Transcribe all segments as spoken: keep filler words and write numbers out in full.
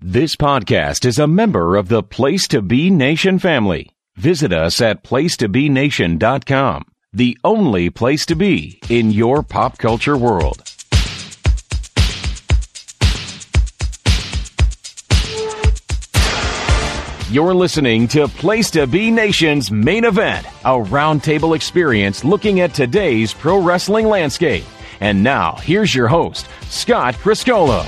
This podcast is a member of the Place to Be Nation family. Visit us at place to be nation dot com, the only place to be in your pop culture world. You're listening to Place to Be Nation's Main Event, a roundtable experience looking at today's pro wrestling landscape. And now, here's your host, Scott Criscuolo.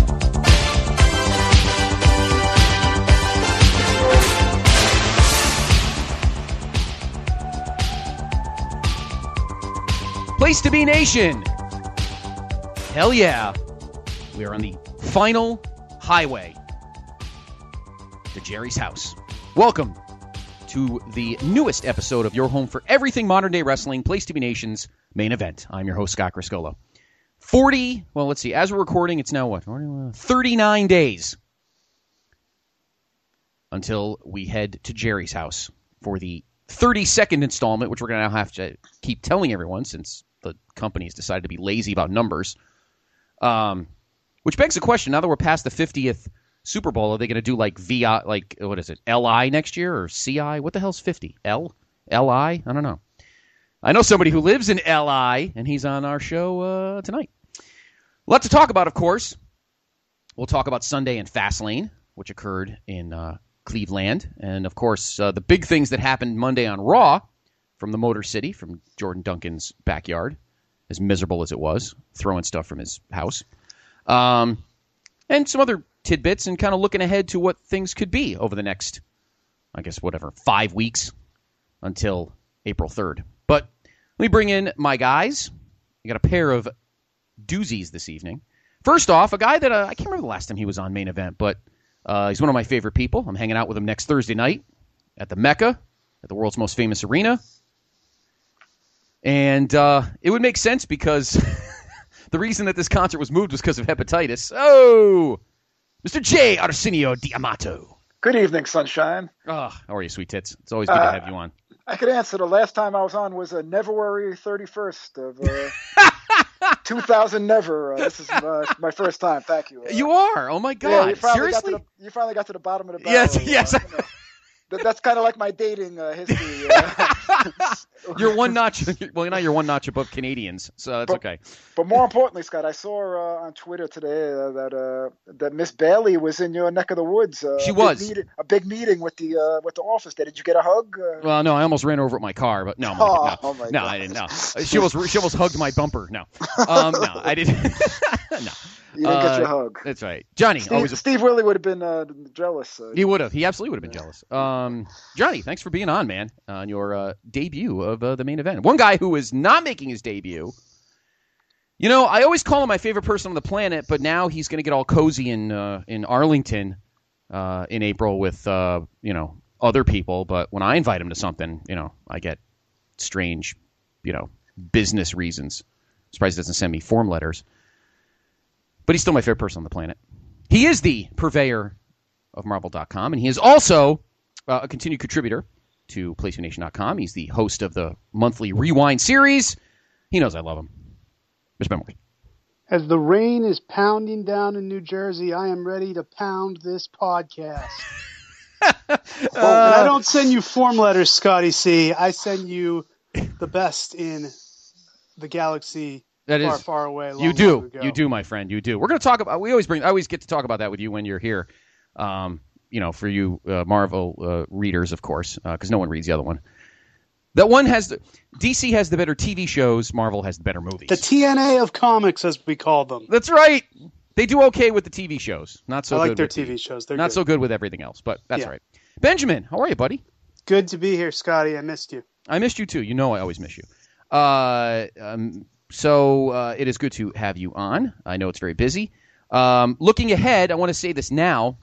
Place to Be Nation. Hell yeah. We are on the final highway to Jerry's house. Welcome to the newest episode of your home for everything modern day wrestling, Place to Be Nation's Main Event. I'm your host, Scott Criscuolo. forty, well, let's see, as we're recording, it's now what? thirty-nine days until we head to Jerry's house for the thirty-second installment, which we're going to now have to keep telling everyone since the company's decided to be lazy about numbers. Um, which begs the question, now that we're past the fiftieth Super Bowl, are they going to do like V I, like, what is it, L I next year or C I? What the hell's fifty? L? L I? I don't know. I know somebody who lives in L I, and he's on our show uh, tonight. A lot to talk about, of course. We'll talk about Sunday in Fastlane, which occurred in uh, Cleveland. And, of course, uh, the big things that happened Monday on Raw from the Motor City, from Jordan Duncan's backyard, as miserable as it was, throwing stuff from his house. Um, and some other tidbits and kind of looking ahead to what things could be over the next, I guess, whatever, five weeks until April third. But let me bring in my guys. I got a pair of doozies this evening. First off, a guy that uh, I can't remember the last time he was on Main Event, but uh, he's one of my favorite people. I'm hanging out with him next Thursday night at the Mecca, at the world's most famous arena. And uh, it would make sense because the reason that this concert was moved was because of hepatitis. Oh, Mister J. Arsenio D'Amato. Good evening, sunshine. Oh, how are you, sweet tits? It's always good uh, to have you on. I could answer. The last time I was on was a February thirty-first of uh, two thousand. Never. Uh, this is uh, my first time. Thank you. Uh, you are. Oh my God. Yeah, you finally Seriously? Got to the, you finally got to the bottom of the barrel. Yes. Yes. Uh, you know. That's kind of like my dating uh, history. Uh, you're one notch. Well, now you're one notch above Canadians, so that's but, okay. But more importantly, Scott, I saw uh, on Twitter today uh, that uh, that Miss Bailey was in your neck of the woods. Uh, she a was big meeting, a big meeting with the uh, with the office. Did you get a hug? Uh, well, no, I almost ran her over with my car, but no, I'm oh, no, oh my no, God. I didn't. No, she almost she almost hugged my bumper. No, um, no, I didn't. No. You didn't uh, get your hug. That's right. Johnny. Steve, always a, Steve really would have been uh, jealous. Uh, he would have. He absolutely would have been jealous. Um, Johnny, thanks for being on, man, on your uh, debut of uh, the Main Event. One guy who is not making his debut, you know, I always call him my favorite person on the planet, but now he's going to get all cozy in uh, in Arlington uh, in April with, uh, you know, other people. But when I invite him to something, you know, I get strange, you know, business reasons. I'm surprised he doesn't send me form letters. But he's still my favorite person on the planet. He is the purveyor of Marvel dot com, and he is also uh, a continued contributor to place to be nation dot com. He's the host of the monthly Rewind series. He knows I love him. Mister Ben Morris. As the rain is pounding down in New Jersey, I am ready to pound this podcast. uh, and I don't send you form letters, Scotty C. I send you the best in the galaxy. That far, is, far away. Long, you do, long ago. you do, my friend, you do. We're going to talk about. We always bring. I always get to talk about that with you when you're here. Um, you know, for you uh, Marvel uh, readers, of course, because uh, no one reads the other one. That one has the D C has the better T V shows. Marvel has the better movies. The T N A of comics, as we call them. That's right. They do okay with the T V shows. Not so. I like good their with T V shows. They're not good. so good with everything else, but that's Yeah. all right. Benjamin, how are you, buddy? Good to be here, Scotty. I missed you. I missed you too. You know I always miss you. Uh, um, so uh, it is good to have you on. I know it's very busy. Um, looking ahead, I want to say this now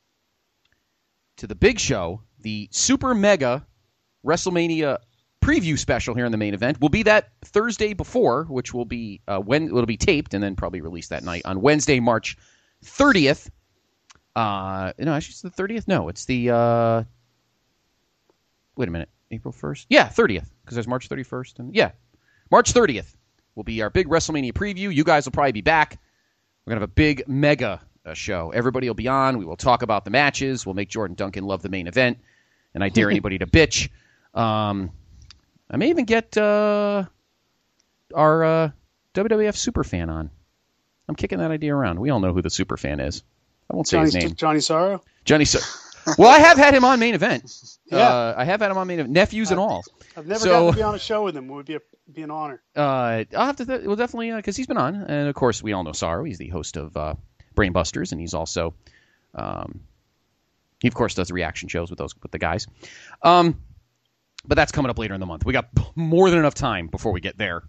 to the big show, the super mega WrestleMania preview special here in the Main Event will be that Thursday before, which will be uh, when it'll be taped and then probably released that night on Wednesday, March thirtieth. Uh, no, actually, it's the thirtieth. No, it's the. Uh, wait a minute, April first. Yeah, thirtieth, because there's March thirty-first, and yeah, March thirtieth will be our big WrestleMania preview. You guys will probably be back. We're gonna have a big mega uh, show. Everybody will be on. We will talk about the matches. We'll make Jordan Duncan love the main event, and I dare anybody to bitch. Um, I may even get uh, our uh, W W F superfan on. I'm kicking that idea around. We all know who the superfan is. I won't say Johnny, his name. Johnny Sorrow? Johnny Sorrow. Well, I have had him on main event. Yeah. Uh, I have had him on main event. Nephews and all. I've never So- gotten to be on a show with him. It would be, a, be an honor. Uh, I'll have to. Th- we'll definitely because he's been on, and of course we all know Sorrow. He's the host of uh, Brain Busters, and he's also, um, he of course does the reaction shows with those with the guys. Um, but that's coming up later in the month. We got more than enough time before we get there.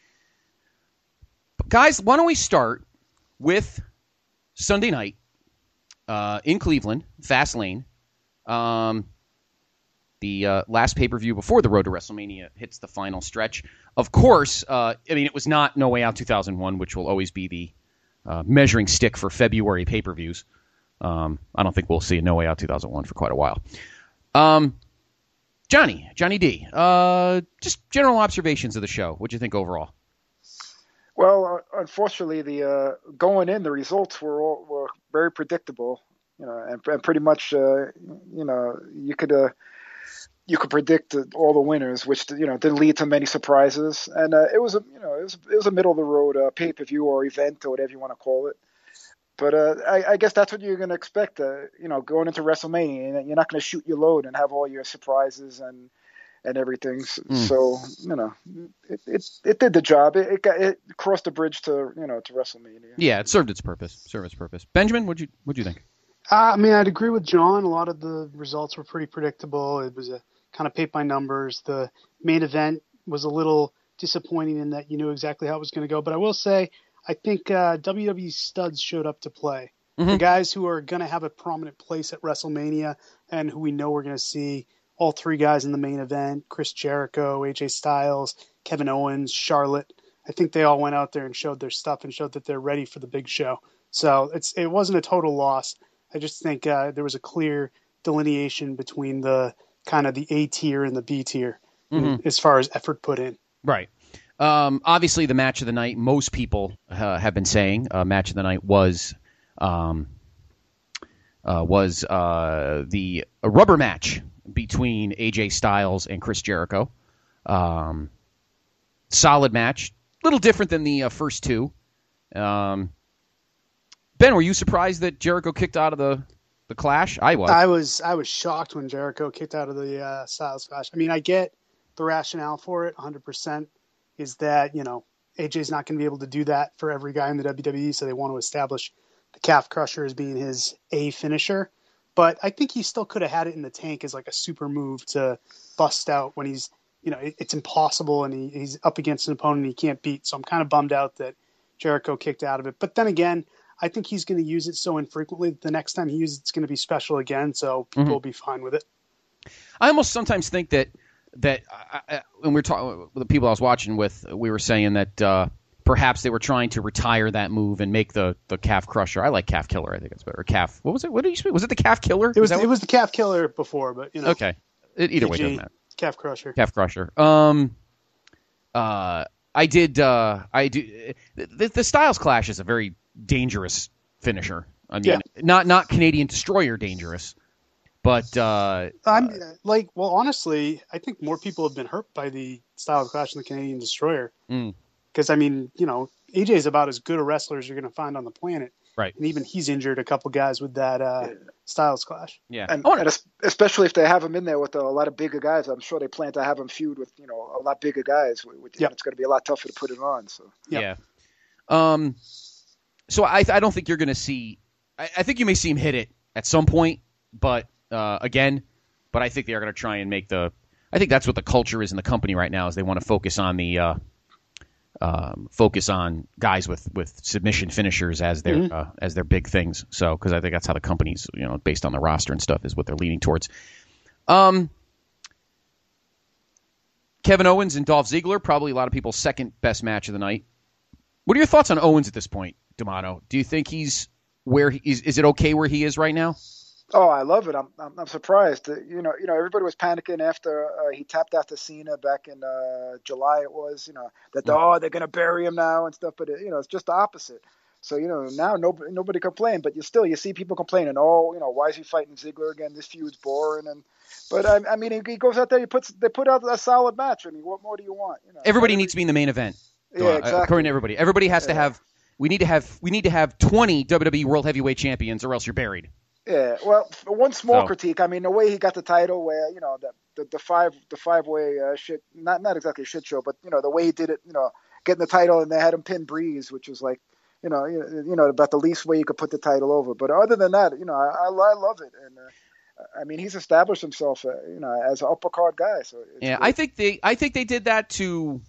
But guys, why don't we start with Sunday night uh, in Cleveland, Fastlane. Um, the uh, last pay-per-view before the road to WrestleMania hits the final stretch. Of course, uh, I mean, it was not No Way Out two thousand one, which will always be the uh, measuring stick for February pay-per-views. Um, I don't think we'll see a No Way Out two thousand one for quite a while. Um, Johnny, Johnny D, uh, just general observations of the show. What'd you think overall? Well, uh, unfortunately, the uh, going in, the results were all, were very predictable. You know, and, and pretty much, uh, you know, you could uh, you could predict all the winners, which you know didn't lead to many surprises. And uh, it was a you know it was it was a middle of the road uh, pay per view or event or whatever you want to call it. But uh, I, I guess that's what you're going to expect. Uh, you know, going into WrestleMania, you're not going to shoot your load and have all your surprises and and everything. So, Mm. so you know, it, it it did the job. It, it got it crossed the bridge to you know to WrestleMania. Yeah, it served its purpose. Served its purpose. Benjamin, what'd you what'd you think? Uh, I mean, I'd agree with John. A lot of the results were pretty predictable. It was a kind of paint by numbers. The main event was a little disappointing in that you knew exactly how it was going to go. But I will say, I think uh, W W E studs showed up to play. Mm-hmm. The guys who are going to have a prominent place at WrestleMania and who we know we're going to see all three guys in the main event, Chris Jericho, A J Styles, Kevin Owens, Charlotte. I think they all went out there and showed their stuff and showed that they're ready for the big show. So it's it wasn't a total loss. I just think uh, there was a clear delineation between the kind of the A tier and the B tier Mhm. as far as effort put in. Right. Um, obviously, the match of the night, most people uh, have been saying, uh, match of the night was um, uh, was uh, the a rubber match between A J Styles and Chris Jericho. Um, solid match, a little different than the uh, first two. Um, Ben, were you surprised that Jericho kicked out of the, the Clash? I was. I was I was shocked when Jericho kicked out of the uh, Styles Clash. I mean, I get the rationale for it one hundred percent is that, you know, A J's not going to be able to do that for every guy in the W W E, so they want to establish the calf crusher as being his A finisher. But I think he still could have had it in the tank as like a super move to bust out when he's, you know, it, it's impossible and he, he's up against an opponent he can't beat. So I'm kind of bummed out that Jericho kicked out of it. But then again, I think he's going to use it so infrequently that the next time he uses it, it's going to be special again. So people Mhm. will be fine with it. I almost sometimes think that that I, I, when we were talking with the people I was watching with, we were saying that uh, perhaps they were trying to retire that move and make the, the calf crusher. I like calf killer. I think it's better. Calf. What was it? What did you speak? Was it the calf killer? It was Is that it what- was the calf killer before, but you know, okay. It, either way, A G, doesn't matter. calf crusher. Calf crusher. Um, uh, I did. Uh, I do. The, the Styles Clash is a very dangerous finisher. I mean, Yeah. not not Canadian Destroyer dangerous, but uh, I'm like, well, honestly, I think more people have been hurt by the Styles Clash than the Canadian Destroyer. Mm. Because I mean, you know, A J is about as good a wrestler as you're going to find on the planet. Right. And even he's injured a couple guys with that uh, Styles Clash. yeah. And, I wanna- and es- especially if they have him in there with a lot of bigger guys, I'm sure they plan to have him feud with you know a lot bigger guys. With, with, Yep. It's going to be a lot tougher to put it on. So Yeah. Um. So I I don't think you're going to see. I, I think you may see him hit it at some point, but uh, again, but I think they are going to try and make the. I think that's what the culture is in the company right now. Is they want to focus on the. Uh, um, focus on guys with, with submission finishers as their Mhm. uh, as their big things. So because I think that's how the company's, you know, based on the roster and stuff, is what they're leaning towards. Um. Kevin Owens and Dolph Ziggler, probably a lot of people's second best match of the night. What are your thoughts on Owens at this point, D'Amato? Do you think he's where he is? Is it okay where he is right now? Oh, I love it. I'm I'm, I'm surprised. That, you know, you know, everybody was panicking after uh, he tapped out to Cena back in uh, July. It was, you know, that oh they're gonna bury him now and stuff. But it, you know, it's just the opposite. So, you know, now nobody, nobody complained, but you still, you see people complaining, oh, you know, why is he fighting Ziggler again? This feud's boring. And, but I, I mean, he goes out there, he puts, they put out a solid match. I mean, what more do you want? You know, everybody needs to be in the main event. Yeah, exactly. According to everybody, everybody has yeah. to have, we need to have, we need to have twenty W W E World Heavyweight Champions or else you're buried. Yeah. Well, one small so. critique. I mean, the way he got the title where, you know, the, the, the five, the five way uh, shit, not, not exactly a shit show, but, you know, the way he did it, you know, getting the title and they had him pin Breeze, which was like, you know, you, you know, about the least way you could put the title over. But other than that, you know, I, I, I love it. And, uh, I mean, he's established himself, uh, you know, as an upper card guy. So yeah, great. I think they, I think they did that to,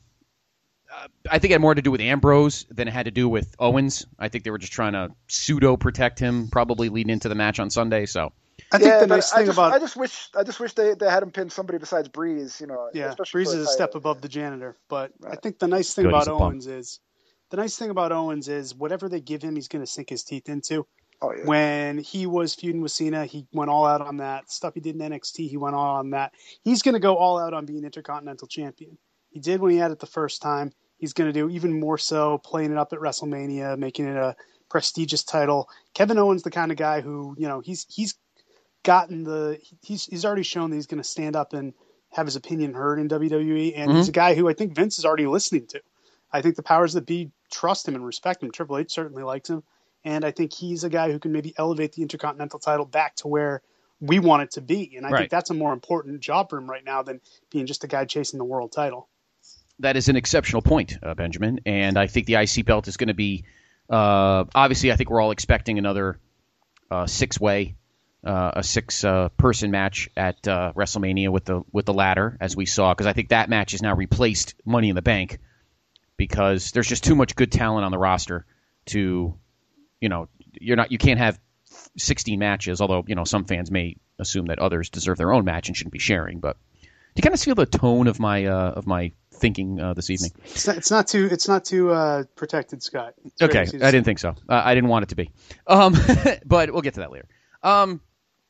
uh, I think it had more to do with Ambrose than it had to do with Owens. I think they were just trying to pseudo protect him, probably leading into the match on Sunday. So I think yeah, the nice thing I just, about I just wish, I just wish they, they had him pin somebody besides Breeze. You know, yeah, Breeze is a step above the janitor. But right. I think the nice thing Good, about Owens is. The nice thing about Owens is whatever they give him, he's going to sink his teeth into. Oh, yeah. When he was feuding with Cena, he went all out on that. Stuff he did in N X T, he went all out on that. He's going to go all out on being Intercontinental Champion. He did when he had it the first time. He's going to do even more so, playing it up at WrestleMania, making it a prestigious title. Kevin Owens, the kind of guy who, you know, he's he's gotten the he's he's already shown that he's going to stand up and have his opinion heard in W W E, and mm-hmm. he's a guy who I think Vince is already listening to. I think the powers that be trust him and respect him. Triple H certainly likes him. And I think he's a guy who can maybe elevate the Intercontinental title back to where we want it to be. And I right. think that's a more important job for him right now than being just a guy chasing the world title. That is an exceptional point, uh, Benjamin. And I think the I C belt is going to be, uh, obviously, I think we're all expecting another uh, six-way, uh, a six-person uh, match at uh, WrestleMania with the with the ladder, as we saw, because I think that match has now replaced Money in the Bank. Because there's just too much good talent on the roster to, you know, you're not, you can't have sixteen matches. Although, you know, some fans may assume that others deserve their own match and shouldn't be sharing. But do you kind of feel the tone of my uh, of my thinking uh, this evening? It's not, it's not too it's not too uh, protected, Scott. It's okay, I didn't think so. Uh, I didn't want it to be. Um, but we'll get to that later. Um,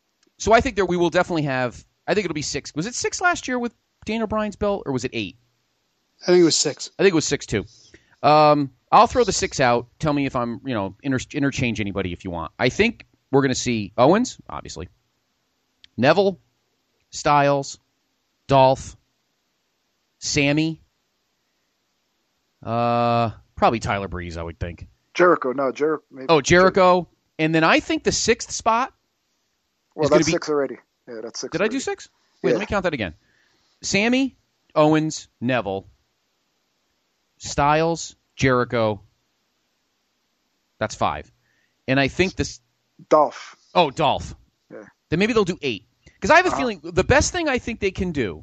so I think that we will definitely have. I think it'll be six. Was it six last year with Daniel Bryan's belt, or was it eight? I think it was six. I think it was six too. Um, I'll throw the six out. Tell me if I'm, you know, inter- interchange anybody if you want. I think we're going to see Owens, obviously, Neville, Styles, Dolph, Sammy, uh, probably Tyler Breeze, I would think. Jericho, no, Jericho. Oh, Jericho, and then I think the sixth spot. Well, is that's be... six already. Yeah, that's six. Did already. I do six? Wait, yeah. let me count that again. Sammy, Owens, Neville, Styles, Jericho. That's five. And I think this... Dolph. Oh, Dolph. Yeah. Then maybe they'll do eight. Because I have a uh-huh. feeling the best thing I think they can do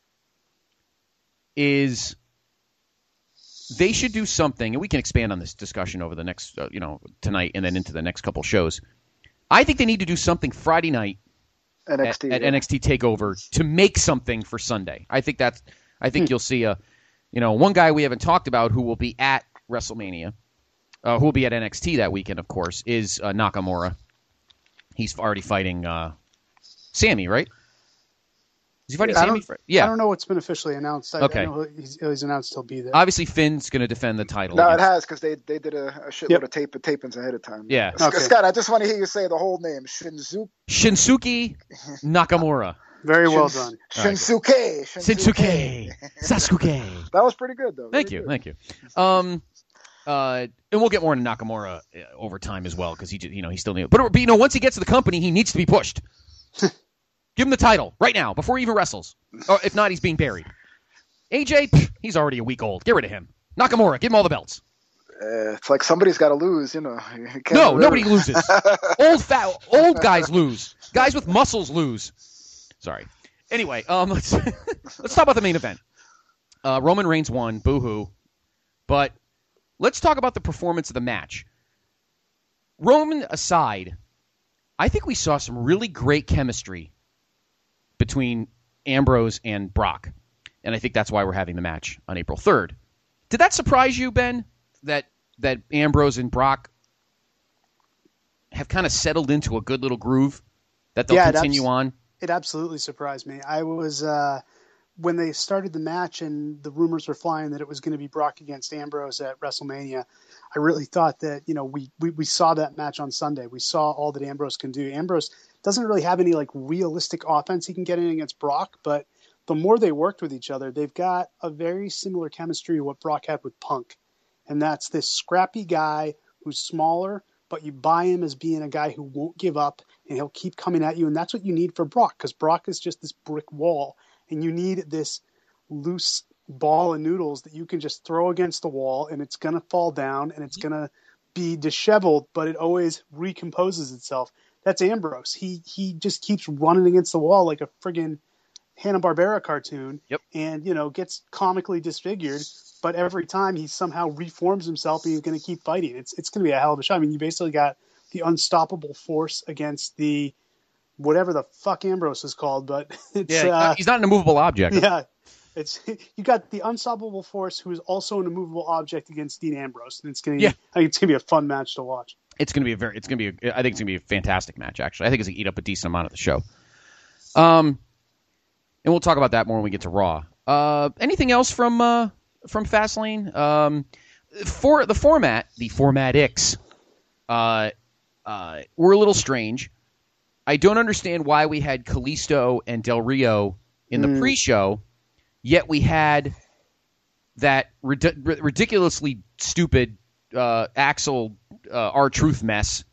is they should do something, and we can expand on this discussion over the next, uh, you know, tonight and then into the next couple shows. I think they need to do something Friday night N X T, at, at yeah. N X T TakeOver to make something for Sunday. I think that's. I think hmm. you'll see a, you know, one guy we haven't talked about who will be at WrestleMania, uh, who will be at N X T that weekend, of course, is uh, Nakamura. He's already fighting uh, Sammy, right? Is he fighting yeah, Sammy? I For, yeah. I don't know what's been officially announced. I, okay. I know he's, he's announced he'll be there. Obviously, Finn's going to defend the title. No, against... it has because they, they did a, a shitload yep. of tape tapings ahead of time. Yeah. Scott, okay. Scott, I just want to hear you say the whole name. Shinzuki. Shinsuke Nakamura. Very well Shins- done. Shinsuke. Right. Shinsuke. Sasuke. That was pretty good, though. Thank Very you. good. Thank you. Um, uh, and we'll get more into Nakamura over time as well because he, you know, he still needs. But, but you know, once he gets to the company, he needs to be pushed. Give him the title right now before he even wrestles. Or if not, he's being buried. A J, he's already a week old. Get rid of him. Nakamura, give him all the belts. Uh, it's like somebody's got to lose, you know. You can't No, really- nobody loses. Old fat, old guys lose. Guys with muscles lose. Sorry. Anyway, um, let's let's talk about the main event. Uh, Roman Reigns won. Boo-hoo. But let's talk about the performance of the match. Roman aside, I think we saw some really great chemistry between Ambrose and Brock. And I think that's why we're having the match on April third. Did that surprise you, Ben, that that Ambrose and Brock have kind of settled into a good little groove that they'll yeah, continue abs- on? It absolutely surprised me. I was uh, when they started the match and the rumors were flying that it was going to be Brock against Ambrose at WrestleMania. I really thought that, you know, we, we, we saw that match on Sunday. We saw all that Ambrose can do. Ambrose doesn't really have any like realistic offense he can get in against Brock, but the more they worked with each other, they've got a very similar chemistry to what Brock had with Punk. And that's this scrappy guy who's smaller, but you buy him as being a guy who won't give up and he'll keep coming at you. And that's what you need for Brock, because Brock is just this brick wall and you need this loose ball of noodles that you can just throw against the wall and it's going to fall down and it's going to be disheveled, but it always recomposes itself. That's Ambrose. He he just keeps running against the wall like a friggin' Hanna-Barbera cartoon. Yep. And, you know, gets comically disfigured, but every time he somehow reforms himself and he's going to keep fighting. It's it's going to be a hell of a shot. I mean, you basically got the unstoppable force against the whatever the fuck Ambrose is called, but it's yeah, uh, he's not an immovable object. Yeah. It's you got the unstoppable force who is also an immovable object against Dean Ambrose, and it's gonna yeah. I think it's gonna be a fun match to watch. It's gonna be a very it's gonna be a, I think it's gonna be a fantastic match. Actually, I think it's gonna eat up a decent amount of the show. Um, and we'll talk about that more when we get to Raw. Uh, anything else from uh from Fastlane? Um, for the format, the formatics, uh, uh, were a little strange. I don't understand why we had Kalisto and Del Rio in the mm. pre-show. Yet we had that rid- ridiculously stupid uh, Axel uh, R-Truth mess.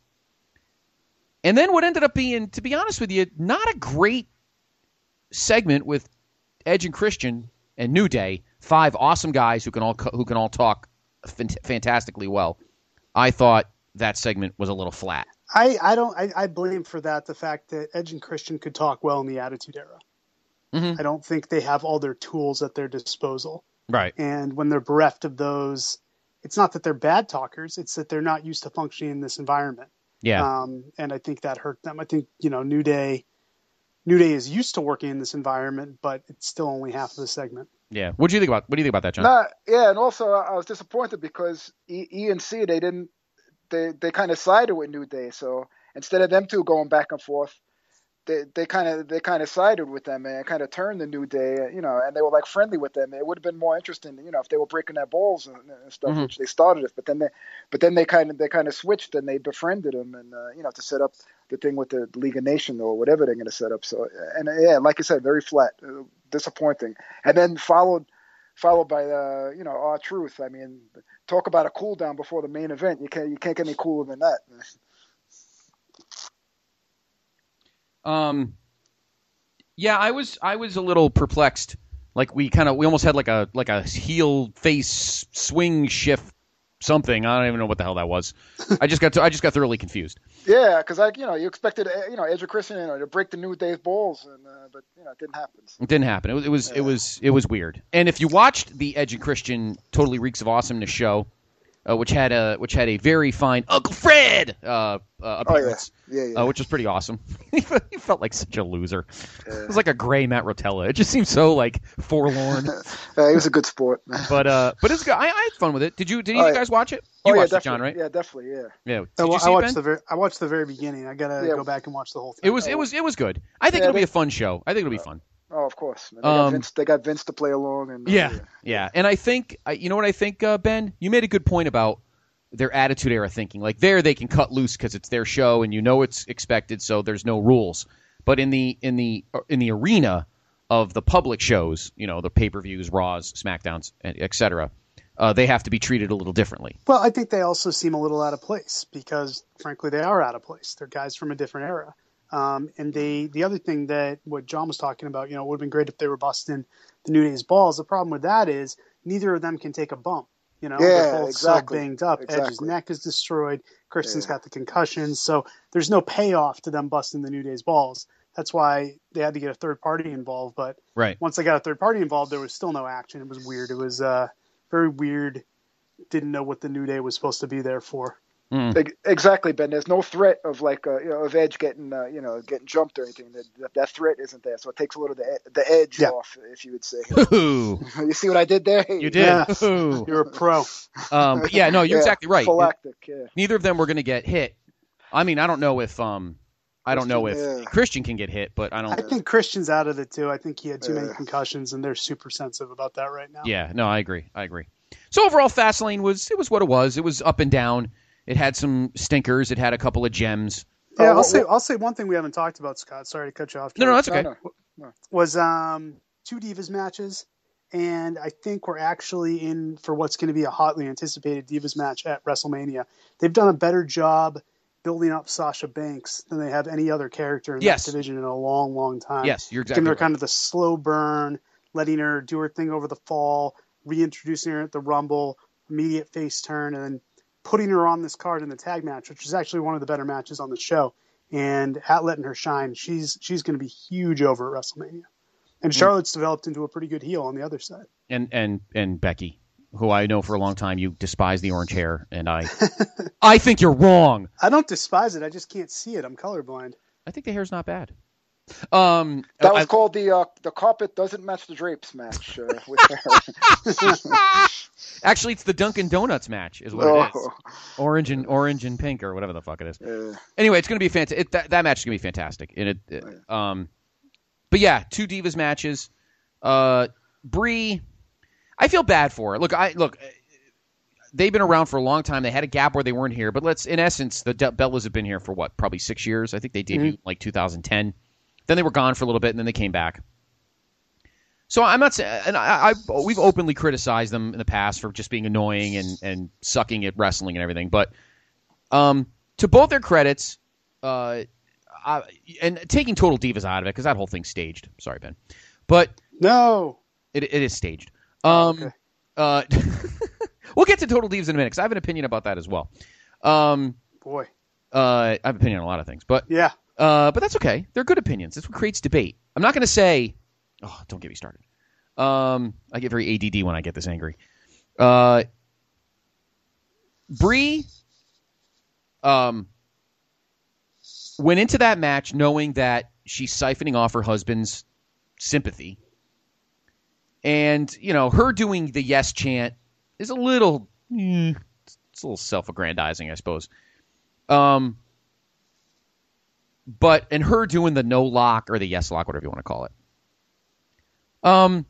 And then what ended up being, to be honest with you, not a great segment with Edge and Christian and New Day, five awesome guys who can all who can all talk fant- fantastically well. I thought that segment was a little flat. I, I don't I, I blame for that the fact that Edge and Christian could talk well in the Attitude Era. Mm-hmm. I don't think they have all their tools at their disposal. Right. And when they're bereft of those, it's not that they're bad talkers, it's that they're not used to functioning in this environment. Yeah. Um, and I think that hurt them. I think, you know, New Day New Day is used to working in this environment, but it's still only half of the segment. Yeah. What do you think about what do you think about that, John? Nah, yeah, and also I was disappointed because E, e and C they didn't they they kind of sided with New Day, so instead of them two going back and forth, they they kind of they kind of sided with them and kind of turned the New Day, you know, and they were like friendly with them. It would have been more interesting, you know, if they were breaking their balls and, and stuff, mm-hmm. which they started it. But then they, but then they kind of they kind of switched and they befriended them, and uh, you know, to set up the thing with the League of Nations or whatever they're going to set up. So and yeah, like I said, very flat, uh, disappointing. And then followed followed by uh, you know, R-Truth. I mean, talk about a cool down before the main event. You can't you can't get any cooler than that. Um, yeah, I was I was a little perplexed. Like we kind of we almost had like a like a heel face swing shift something. I don't even know what the hell that was. I just got to, I just got thoroughly confused. Yeah, because like you know you expected you know Edge or Christian you know to break the New Day's balls, and uh, but you know it didn't happen. It didn't happen. It was it was, yeah. it was it was weird. And if you watched the Edge and Christian Totally Reeks of Awesomeness show, uh, which had a which had a very fine Uncle Fred uh, uh, appearance. Oh, yeah. Yeah, yeah. Uh, which was pretty awesome. He felt like such a loser. Yeah. It was like a gray Matt Rotella. It just seemed so like forlorn. uh, he was a good sport. but uh, but it's good. I, I had fun with it. Did you? Did you oh, guys yeah. watch it? You oh, watched yeah, it, John, right? Yeah, definitely. Yeah. Yeah. Did I, you see I watched it, Ben? the very. I watched the very beginning. I gotta yeah. go back and watch the whole thing. It was it was it was good. I think yeah, it'll they, be a fun show. I think it'll be fun. Oh, of course. They, um, got Vince, they got Vince to play along. And uh, yeah, yeah, yeah. And I think you know what I think, uh, Ben. You made a good point about their Attitude Era thinking. Like there, they can cut loose because it's their show, and you know it's expected, so there's no rules. But in the in the in the arena of the public shows, you know, the pay-per-views, Raws, SmackDowns, et cetera, uh, they have to be treated a little differently. Well, I think they also seem a little out of place because, frankly, they are out of place. They're guys from a different era. Um, and they, the other thing that what John was talking about, you know, it would have been great if they were busting the New Day's balls. The problem with that is neither of them can take a bump. You know, yeah, they're both exactly. so banged up. Exactly. Edge's neck is destroyed. Christian's yeah. got the concussions. So there's no payoff to them busting the New Day's balls. That's why they had to get a third party involved. But right. once they got a third party involved, there was still no action. It was weird. It was uh, very weird. Didn't know what the New Day was supposed to be there for. Mm. Exactly, Ben. There's no threat of like uh, you know of Edge getting uh, you know getting jumped or anything. That that threat isn't there, so it takes a little of the the edge yeah. off, if you would say. Ooh. You see what I did there? You did. Yeah. You're a pro. Um, but yeah, no, you're yeah, exactly right. Phylactic, yeah. Neither of them were going to get hit. I mean, I don't know if um, I don't know if yeah. Christian can get hit, but I don't. I think Christian's out of it too. I think he had too yeah. many concussions, and they're super sensitive about that right now. Yeah, no, I agree. I agree. So overall, Fastlane was it was what it was. It was up and down. It had some stinkers. It had a couple of gems. Yeah, Uh, I'll what- say what- I'll say one thing we haven't talked about, Scott. Sorry to cut you off. No, no, that's okay. No, no. Was um two Divas matches, and I think we're actually in for what's going to be a hotly anticipated Divas match at WrestleMania. They've done a better job building up Sasha Banks than they have any other character in Yes. that division in a long, long time. Yes, you're exactly Giving her right. kind of the slow burn, letting her do her thing over the fall, reintroducing her at the Rumble, immediate face turn, and then putting her on this card in the tag match, which is actually one of the better matches on the show, and at letting her shine. She's she's going to be huge over at WrestleMania. And Charlotte's developed into a pretty good heel on the other side. And and and Becky, who I know for a long time you despise the orange hair, and I I think you're wrong. I don't despise it. I just can't see it. I'm colorblind. I think the hair's not bad. Um, That was I- called the uh, the carpet doesn't match the drapes match. Uh, with her. actually, it's the Dunkin' Donuts match, is what it is. Oh, Orange and orange and pink, or whatever the fuck it is. yeah. Anyway, it's going to be fantastic. That, that match is going to be fantastic. And it, it- um, but yeah, two Divas matches. Uh, Brie, I feel bad for her. Look, I look. They've been around for a long time. They had a gap where they weren't here, but let's, in essence, the De- Bellas have been here for what, probably six years. I think they debuted in like two thousand ten. Then they were gone for a little bit, and then they came back. So I'm not saying, and I, I we've openly criticized them in the past for just being annoying and, and sucking at wrestling and everything. But um, to both their credits, uh, I, and taking Total Divas out of it because that whole thing's staged. Sorry, Ben, but No. it it is staged. Um, Okay. uh, we'll get to Total Divas in a minute because I have an opinion about that as well. Um, Boy. uh, I have an opinion on a lot of things, but Yeah. uh, but that's okay. They're good opinions. That's what creates debate. I'm not going to say, oh, don't get me started. Um, I get very A D D when I get this angry. Uh, Brie um, went into that match knowing that she's siphoning off her husband's sympathy. And, you know, her doing the yes chant is a little, eh, it's a little self-aggrandizing, I suppose. Um, but, and her doing the no lock or the yes lock, whatever you want to call it, um,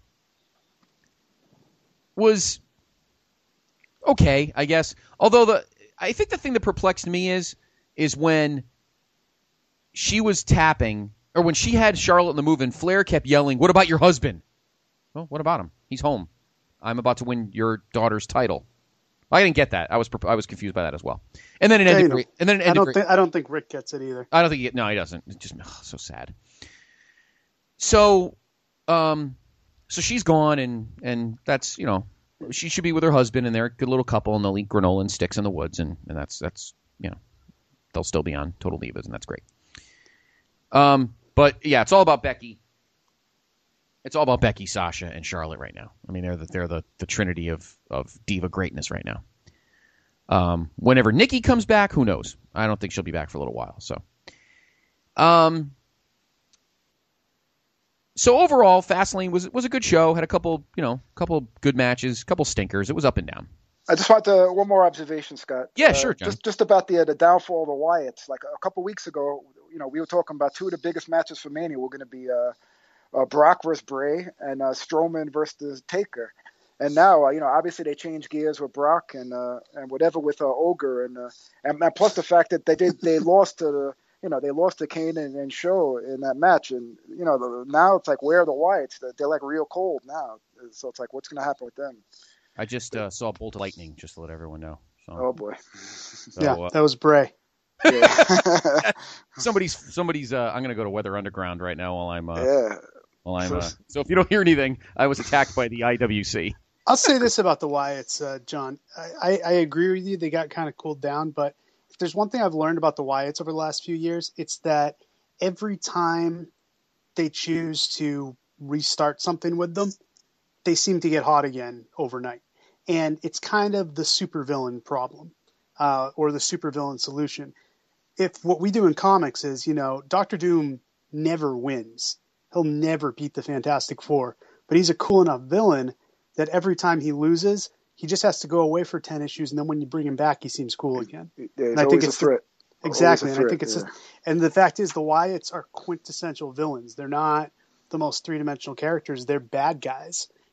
was okay, I guess. Although the, I think the thing that perplexed me is, is when she was tapping, or when she had Charlotte in the move and Flair kept yelling, "What about your husband?" Well, what about him? He's home. I'm about to win your daughter's title. I didn't get that. I was I was confused by that as well. And then it Yeah, ended. you know, great. And then it I ended. don't great. think I don't think Rick gets it either. I don't think he. No, he doesn't. It's just ugh, so sad. So, um, so she's gone, and and that's you know she should be with her husband, and they're a good little couple, and they'll eat granola and sticks in the woods, and and that's that's you know they'll still be on Total Divas, and that's great. Um, but yeah, it's all about Becky. It's all about Becky, Sasha, and Charlotte right now. I mean, they're the, they're the, the trinity of, of diva greatness right now. Um, whenever Nikki comes back, who knows? I don't think she'll be back for a little while. So, um, so overall, Fastlane was was a good show. Had a couple, you know, couple good matches, couple stinkers. It was up and down. I just want to one more observation, Scott. Yeah, Uh, sure, John. Just just about the uh, the downfall of the Wyatts. Like a couple weeks ago, you know, we were talking about two of the biggest matches for Mania were going to be uh, uh, Brock versus Bray and uh, Strowman versus Taker. And now, uh, you know, obviously they changed gears with Brock and uh, and whatever with uh, Ogre and, uh, and and plus the fact that they did they lost to the you know they lost to Kane and, and Show in that match, and you know the, now it's like where are the Wyatts? They're, they're like real cold now, so it's like what's going to happen with them? I just uh, saw a bolt of lightning, just to let everyone know. So, Oh boy. so, yeah, uh, that was Bray. Yeah. somebody's somebody's. Uh, I'm going to go to Weather Underground right now while I'm. Uh, yeah. While I'm. Uh, so if you don't hear anything, I was attacked by the I W C. I'll say this about the Wyatts, uh, John. I, I, I agree with you. They got kind of cooled down, but if there's one thing I've learned about the Wyatts over the last few years, it's that every time they choose to restart something with them, they seem to get hot again overnight. And it's kind of the supervillain problem, uh, or the supervillain solution. If what we do in comics is, you know, Doctor Doom never wins. He'll never beat the Fantastic Four, but he's a cool enough villain that every time he loses, he just has to go away for ten issues, and then when you bring him back, he seems cool again. Yeah, And it's I think always it's a threat. The, exactly, Always a and I think threat, it's yeah. just, and the fact is, the Wyatts are quintessential villains. They're not the most three dimensional characters; they're bad guys,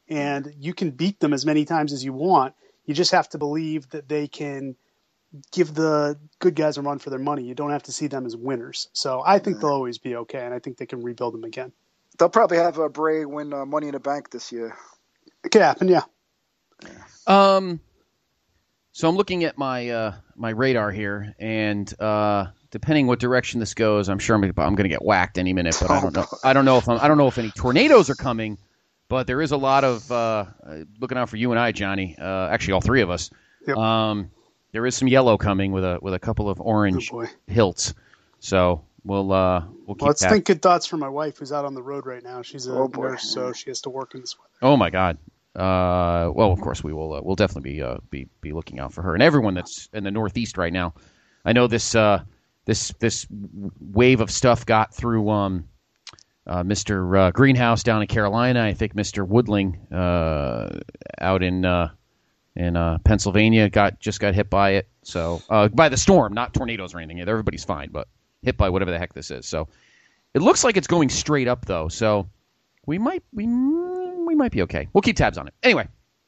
and you can beat them as many times as you want. You just have to believe that they can give the good guys a run for their money. You don't have to see them as winners. So I think they'll always be okay, and I think they can rebuild them again. They'll probably have uh, Bray win uh, Money in the Bank this year. It could happen, yeah. Um, so I'm looking at my uh, my radar here, and uh, depending what direction this goes, I'm sure I'm, I'm going to get whacked any minute. But I don't know. I don't know if I'm, I don't know if any tornadoes are coming. But there is a lot of uh, looking out for you and I, Johnny. Uh, actually, all three of us. Yep. Um, there is some yellow coming with a with a couple of orange oh hilts. So we'll uh, we'll keep. Well, let's that. think good thoughts for my wife, who's out on the road right now. She's a Oh, nurse, so she has to work in this weather. Oh my God. Uh, well, of course we will. Uh, we'll definitely be uh, be be looking out for her and everyone that's in the Northeast right now. I know this uh, this this wave of stuff got through. Um, Uh, Mister Uh, Greenhouse down in Carolina. I think Mister Woodling uh, out in uh, in uh, Pennsylvania got just got hit by it. So uh, by the storm, not tornadoes or anything. Everybody's fine, but hit by whatever the heck this is. So it looks like it's going straight up though. So we might we we might be okay. We'll keep tabs on it anyway.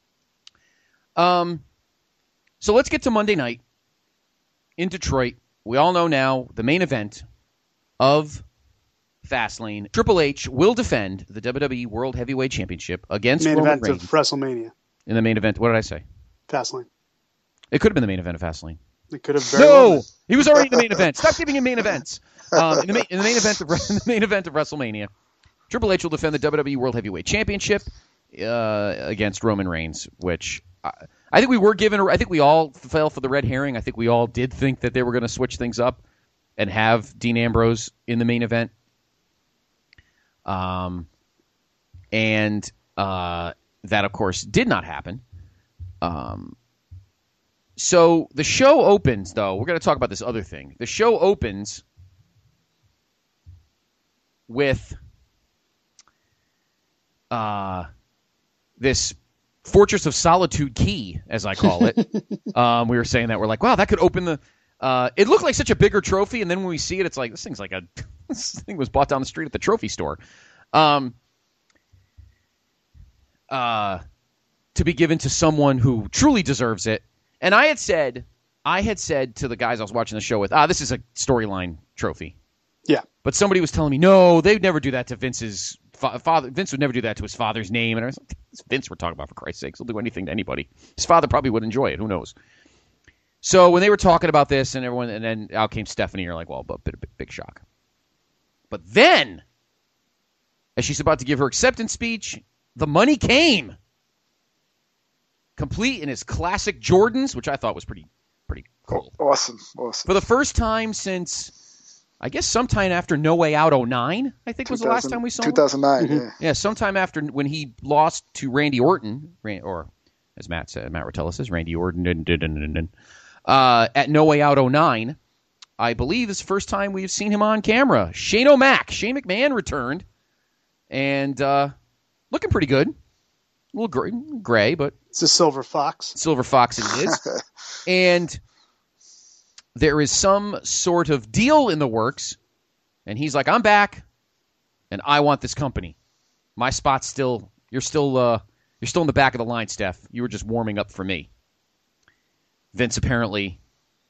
Um, so let's get to Monday night in Detroit. We all know now the main event of Fastlane. Triple H will defend the W W E World Heavyweight Championship against Main Roman event Reigns of WrestleMania. in the main event. What did I say? Fastlane. It could have been the main event of Fastlane. It could have very No, well been. he was already in the main event. Stop giving him main events. Um, in, the main, in the main event of in the main event of WrestleMania, Triple H will defend the W W E World Heavyweight Championship uh, against Roman Reigns, which I, I think we were given. I think we all fell for the red herring. I think we all did think that they were going to switch things up and have Dean Ambrose in the main event. Um, and uh, that, of course, did not happen. Um, so the show opens, though. We're going to talk about this other thing. The show opens with uh, this Fortress of Solitude key, as I call it. um, we were saying that. We're like, wow, that could open the... Uh, it looked like such a bigger trophy, and then when we see it, it's like, this thing's like a... this thing was bought down the street at the trophy store. Um, uh, to be given to someone who truly deserves it. And I had said, I had said to the guys I was watching the show with, ah, this is a storyline trophy. Yeah. But somebody was telling me, no, they'd never do that to Vince's fa- father. Vince would never do that to his father's name. And I was like, it's Vince we're talking about, for Christ's sakes. He'll do anything to anybody. His father probably would enjoy it. Who knows? So when they were talking about this, and everyone, and then out came Stephanie, you're like, well, but bit, bit, big shock. But then, as she's about to give her acceptance speech, the money came. Complete in his classic Jordans, which I thought was pretty pretty cool. Awesome, awesome. For the first time since, I guess sometime after No Way Out oh nine, I think was the last time we saw him. two thousand nine, mm-hmm. yeah. Yeah, sometime after when he lost to Randy Orton, or as Matt said, Matt Rotella says, Randy Orton, uh, at No Way Out oh nine, I believe it's the first time we've seen him on camera. Shane O'Mac, Shane McMahon returned, and uh, looking pretty good. A little gray, gray, but... It's a silver fox. Silver fox it is. And there is some sort of deal in the works, and he's like, I'm back, and I want this company. My spot's still... You're still uh, you're still in the back of the line, Steph. You were just warming up for me. Vince apparently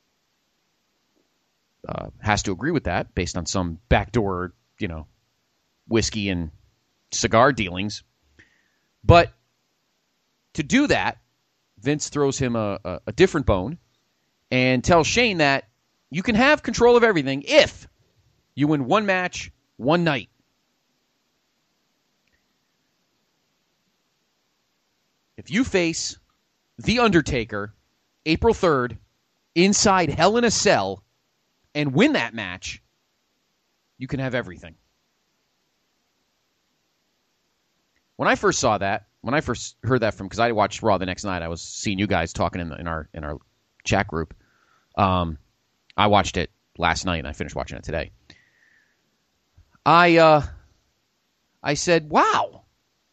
uh, has to agree with that based on some backdoor, you know, whiskey and cigar dealings. But to do that, Vince throws him a, a, a different bone and tells Shane that you can have control of everything if you win one match, one night. If you face The Undertaker April third inside Hell in a Cell and win that match, you can have everything. When I first saw that, when I first heard that from, because I watched Raw the next night, I was seeing you guys talking in, the, in our in our chat group. Um, I watched it last night and I finished watching it today. I uh, I said, "Wow,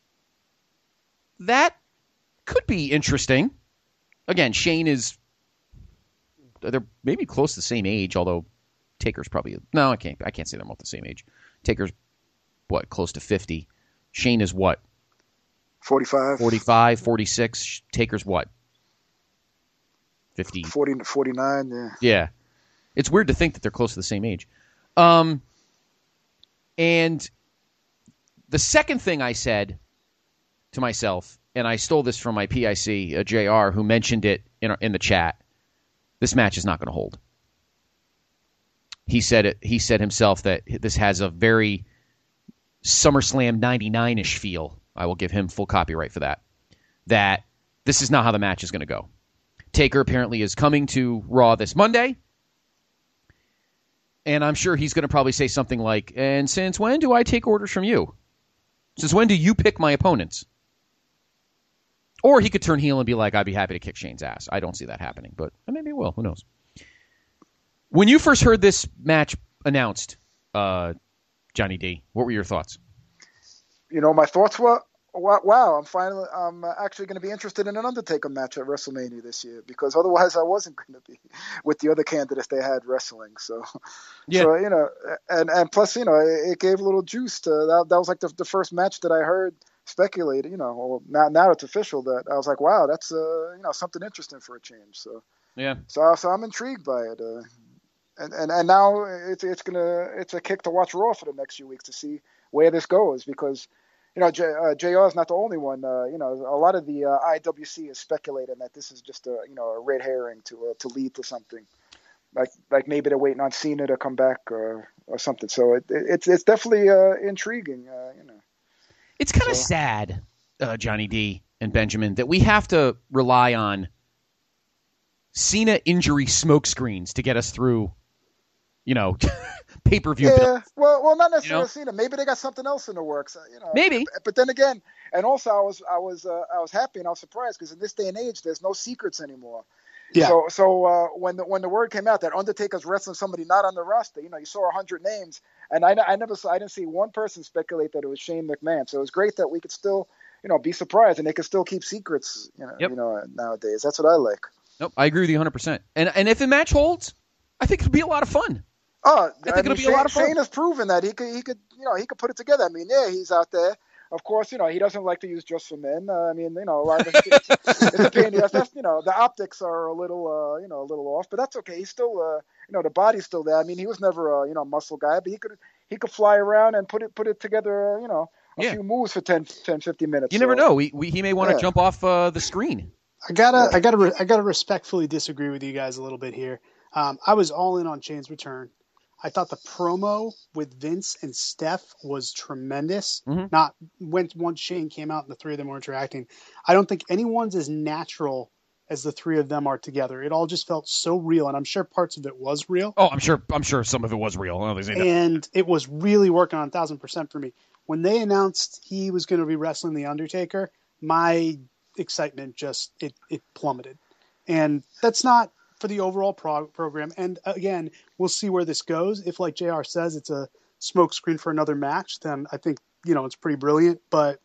that could be interesting." Again, Shane is they're maybe close to the same age, although Taker's probably no, I can't I can't say they're both the same age. Taker's what, close to fifty. Shane is what? forty-five. forty-five, forty-six. Taker's what? fifty. forty, forty-nine, yeah. Yeah. It's weird to think that they're close to the same age. Um, and the second thing I said to myself, and I stole this from my P I C, uh, J R, who mentioned it in, our, in the chat, this match is not going to hold. He said it. He said himself that this has a very SummerSlam ninety-nine-ish feel. I will give him full copyright for that. That this is not how the match is going to go. Taker apparently is coming to Raw this Monday. And I'm sure he's going to probably say something like, and since when do I take orders from you? Since when do you pick my opponents? Or he could turn heel and be like, I'd be happy to kick Shane's ass. I don't see that happening, but maybe he will. Who knows? When you first heard this match announced, uh, Johnny D, what were your thoughts? You know, my thoughts were, wow, I'm finally, I'm actually going to be interested in an Undertaker match at WrestleMania this year, because otherwise I wasn't going to be with the other candidates they had wrestling. So, yeah. so you know, and, and plus, you know, it, it gave a little juice to that. That was like the, the first match that I heard speculated, you know, well, now, now it's official that I was like, wow, that's, uh, you know, something interesting for a change. So, yeah. So, so I'm intrigued by it. Uh, and, and, and now it's, it's going to, it's a kick to watch Raw for the next few weeks to see where this goes, because, you know, J, uh, J R is not the only one. Uh, you know, a lot of the uh, I W C is speculating that this is just a, you know, a red herring to uh, to lead to something, like like maybe they're waiting on Cena to come back or or something. So it, it it's it's definitely uh, intriguing. Uh, you know, it's kind of so. sad, uh, Johnny D and Benjamin, that we have to rely on Cena injury smokescreens to get us through, you know. Pay-per-view yeah, bill. well, well, not necessarily you know? Cena. Maybe they got something else in the works. You know, maybe. But, but then again, and also I was, I was, uh, I was happy and I was surprised because in this day and age, there's no secrets anymore. Yeah. So, so uh, when the when the word came out that Undertaker's wrestling somebody not on the roster, you know, you saw a hundred names, and I, I never saw, I didn't see one person speculate that it was Shane McMahon. So it was great that we could still, you know, be surprised and they could still keep secrets. You know, yep. you know, nowadays that's what I like. Nope, I agree with you one hundred percent. And and if the match holds, I think it'll be a lot of fun. Oh, I think I it'll mean, be Shane, a lot of fun. Shane has proven that he could, he could, you know, he could put it together. I mean, yeah, he's out there. Of course, you know, he doesn't like to use Just for Men. Uh, I mean, you know, a lot of it's, it's a pain in the ass. That's, you know, the optics are a little, uh, you know, a little off, but that's okay. He's still, uh, you know, the body's still there. I mean, he was never, a, you know, a muscle guy, but he could, he could fly around and put it, put it together, uh, you know, a yeah. few moves for ten, ten, fifteen minutes. You so. never know. We, we he may want to yeah. jump off uh, the screen. I gotta, I gotta, I gotta respectfully disagree with you guys a little bit here. Um, I was all in on Shane's return. I thought the promo with Vince and Steph was tremendous. Mm-hmm. Not when once Shane came out and the three of them were interacting. I don't think anyone's as natural as the three of them are together. It all just felt so real, and I'm sure parts of it was real. Oh, I'm sure. I'm sure some of it was real. I don't and it was really working on a thousand percent for me. When they announced he was going to be wrestling the Undertaker, my excitement just it it plummeted, and that's not for the overall prog- program. And again, we'll see where this goes. If, like J R says, it's a smokescreen for another match, then I think, you know, it's pretty brilliant. But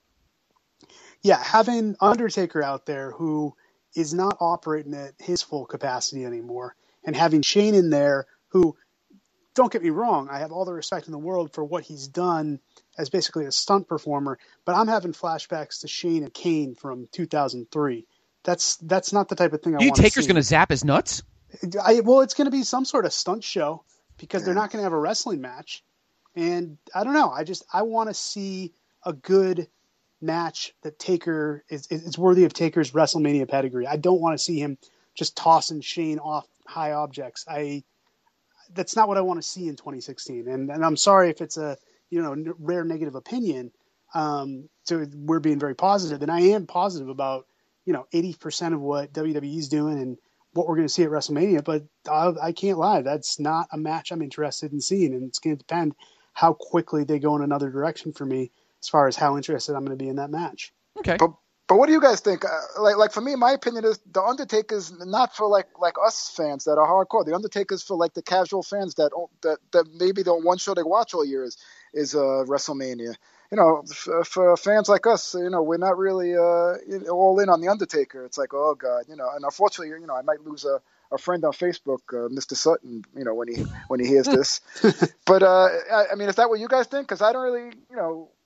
yeah, having Undertaker out there who is not operating at his full capacity anymore, and having Shane in there who, don't get me wrong, I have all the respect in the world for what he's done as basically a stunt performer, but I'm having flashbacks to Shane and Kane from two thousand three. That's that's not the type of thing I want to see. Taker's going to zap his nuts? I, well, it's going to be some sort of stunt show because they're not going to have a wrestling match. And I don't know. I just I want to see a good match that Taker is is worthy of Taker's WrestleMania pedigree. I don't want to see him just tossing Shane off high objects. I that's not what I want to see in twenty sixteen. And and I'm sorry if it's a you know rare negative opinion. Um, so we're being very positive, and I am positive about you know, eighty percent of what W W E is doing and what we're going to see at WrestleMania. But I, I can't lie. That's not a match I'm interested in seeing. And it's going to depend how quickly they go in another direction for me as far as how interested I'm going to be in that match. Okay. But, but what do you guys think? Uh, like, like for me, my opinion is The Undertaker's not for like, like us fans that are hardcore. The Undertaker's for like the casual fans that, that, that maybe the one show they watch all year is, is uh, WrestleMania. You know, f- for fans like us, you know, we're not really uh, all in on The Undertaker. It's like, oh, God, you know, and unfortunately, you know, I might lose a, a friend on Facebook, uh, Mister Sutton, you know, when he when he hears this. But, uh, I, I mean, is that what you guys think? Because I don't really, you know,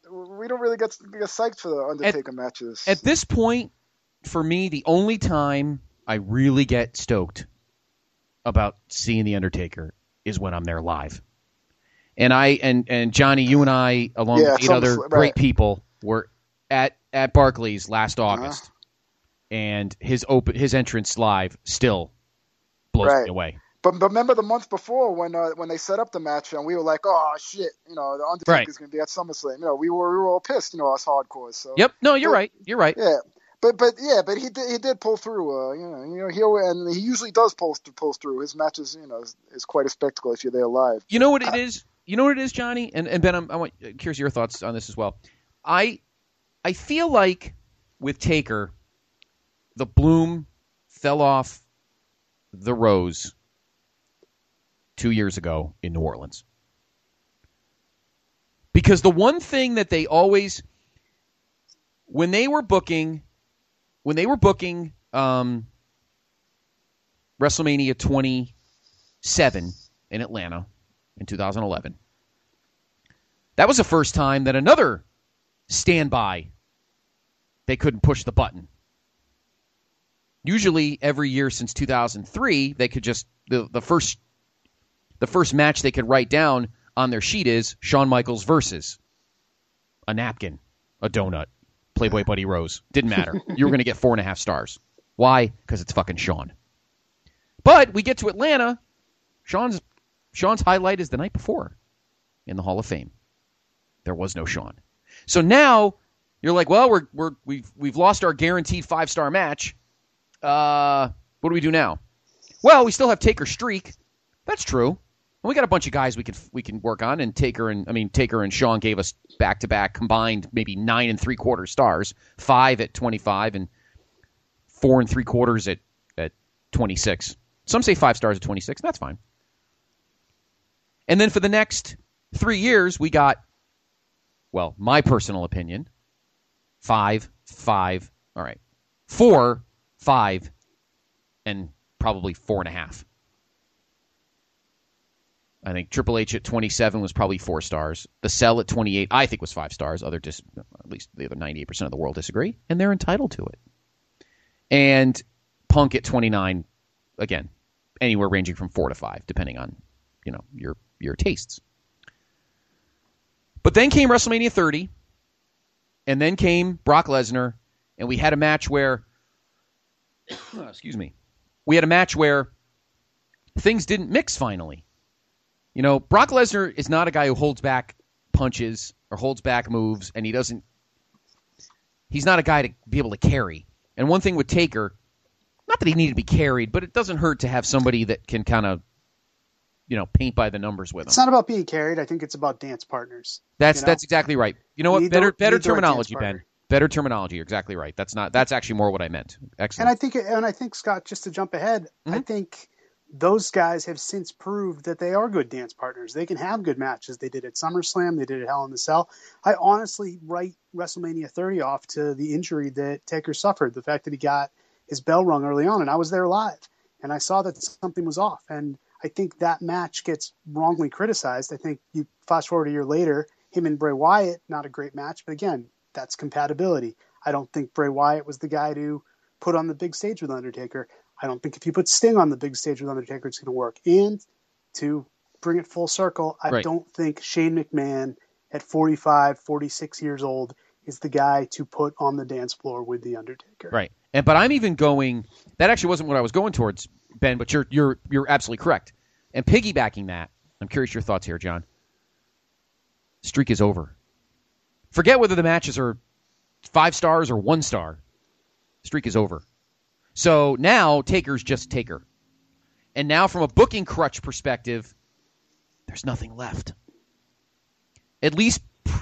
we don't really get, get psyched for the Undertaker at, matches. At this point, for me, the only time I really get stoked about seeing the Undertaker is when I'm there live. And I and, and Johnny, you and I, along yeah, with eight other right. great people, were at, at Barclays last August, uh-huh. and his open his entrance live still blows right. me away. But, but remember the month before when uh, when they set up the match and we were like, oh shit, you know, the Undertaker's right. going to be at SummerSlam. You know, we were we were all pissed, you know, us hardcores. So yep, no, you're but, right, you're right. Yeah, but but yeah, but he did he did pull through. Uh, you know, you know, he and he usually does pull pull through. His matches, you know, is, is quite a spectacle if you're there live. You know what it uh, is. You know what it is, Johnny, and and Ben. I'm, I want curious your thoughts on this as well. I I feel like with Taker, the bloom fell off the rose two years ago in New Orleans. Because the one thing that they always, when they were booking, when they were booking um, WrestleMania twenty-seven in Atlanta in two thousand eleven, that was the first time that another standby, they couldn't push the button. Usually every year since two thousand three, they could just, the, the first the first match they could write down on their sheet is Shawn Michaels versus a napkin, a donut, Playboy Buddy Rose. Didn't matter. You were going to get four and a half stars. Why? Because it's fucking Shawn. But we get to Atlanta, Shawn's Shawn's highlight is the night before in the Hall of Fame. There was no Shawn. So now you're like, well, we're we're we've we've lost our guaranteed five star match. Uh, what do we do now? Well, we still have Taker Streak. That's true. And we got a bunch of guys we can we can work on. And Taker and I mean Taker and Shawn gave us back to back combined maybe nine and three quarter stars, five at twenty five and four and three quarters at at twenty six. Some say five stars at twenty six. That's fine. And then for the next three years, we got, well, my personal opinion, five, five, all right, four, five, and probably four and a half. I think Triple H at twenty-seven was probably four stars. The Cell at twenty-eight, I think, was five stars. Other dis- at least the other ninety-eight percent of the world disagree, and they're entitled to it. And Punk at twenty-nine, again, anywhere ranging from four to five, depending on, you know, your your tastes. But then came WrestleMania thirty, and then came Brock Lesnar, and we had a match where, excuse me, we had a match where things didn't mix finally. You know, Brock Lesnar is not a guy who holds back punches or holds back moves, and he doesn't, he's not a guy to be able to carry. And one thing with Taker, not that he needed to be carried, but it doesn't hurt to have somebody that can kind of, you know, paint by the numbers with him. It's not about being carried. I think it's about dance partners. That's you know? that's exactly right. You know what? You better better terminology, Ben. Better terminology. You're exactly right. That's not. That's actually more what I meant. Excellent. And I think, and I think Scott, just to jump ahead, mm-hmm. I think those guys have since proved that they are good dance partners. They can have good matches. They did at SummerSlam. They did at Hell in the Cell. I honestly write WrestleMania thirty off to the injury that Taker suffered, the fact that he got his bell rung early on, and I was there live, and I saw that something was off. And I think that match gets wrongly criticized. I think you fast forward a year later, him and Bray Wyatt, not a great match, but again, that's compatibility. I don't think Bray Wyatt was the guy to put on the big stage with Undertaker. I don't think if you put Sting on the big stage with Undertaker, it's going to work. And to bring it full circle, I right. don't think Shane McMahon at forty-five, forty-six years old is the guy to put on the dance floor with the Undertaker. Right. And but I'm even going, that actually wasn't what I was going towards, Ben, but you're you're you're absolutely correct. And piggybacking that, I'm curious your thoughts here, John. Streak is over. Forget whether the matches are five stars or one star. Streak is over. So now Taker's just Taker. And now from a booking crutch perspective, there's nothing left. At least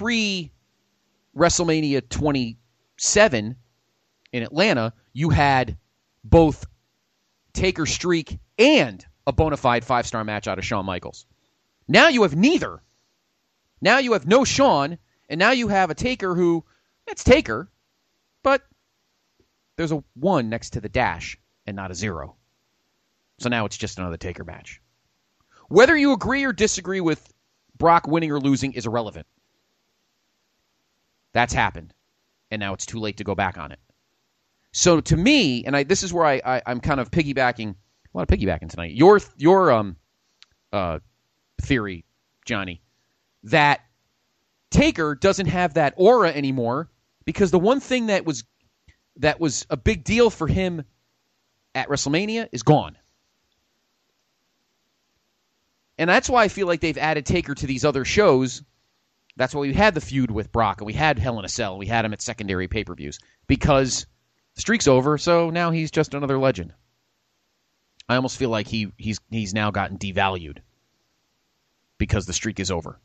pre-WrestleMania twenty-seven in Atlanta, you had both Taker Streak and a bona fide five-star match out of Shawn Michaels. Now you have neither. Now you have no Shawn, and now you have a Taker who, it's Taker, but there's a one next to the dash and not a zero. So now it's just another Taker match. Whether you agree or disagree with Brock winning or losing is irrelevant. That's happened. And now it's too late to go back on it. So to me, and I, this is where I, I, I'm kind of piggybacking, a lot of piggybacking tonight, your your um uh theory, Johnny, that Taker doesn't have that aura anymore because the one thing that was that was a big deal for him at WrestleMania is gone. And that's why I feel like they've added Taker to these other shows. That's why we had the feud with Brock, and we had Hell in a Cell, and we had him at secondary pay-per-views, because the streak's over, so now he's just another legend. I almost feel like he he's he's now gotten devalued because the streak is over.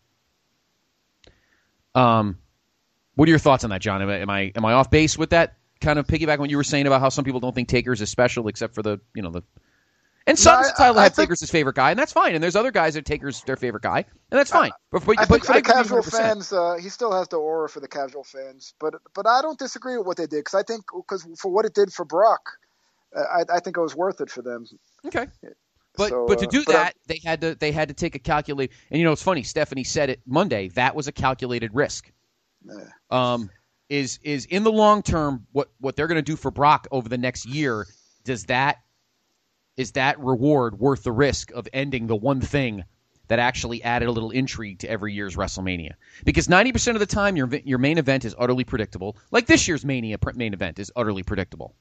Um, what are your thoughts on that, John? Am I am I, am I off base with that kind of piggyback when you were saying about how some people don't think Taker's is special except for the you know the and some no, title have think, Taker's his favorite guy, and that's fine. And there's other guys that Taker's their favorite guy, and that's fine. But, but, I think but for I the casual one hundred percent. fans, uh, he still has the aura for the casual fans. But but I don't disagree with what they did because I think because for what it did for Brock, uh, I, I think it was worth it for them. Okay. But so, but to do uh, that, they had to they had to take a calculated. And you know, it's funny. Stephanie said it Monday. That was a calculated risk. Yeah. Um, is is in the long term what what they're going to do for Brock over the next year? Does that is that reward worth the risk of ending the one thing that actually added a little intrigue to every year's WrestleMania? Because ninety percent of the time, your your main event is utterly predictable. Like this year's Mania main event is utterly predictable.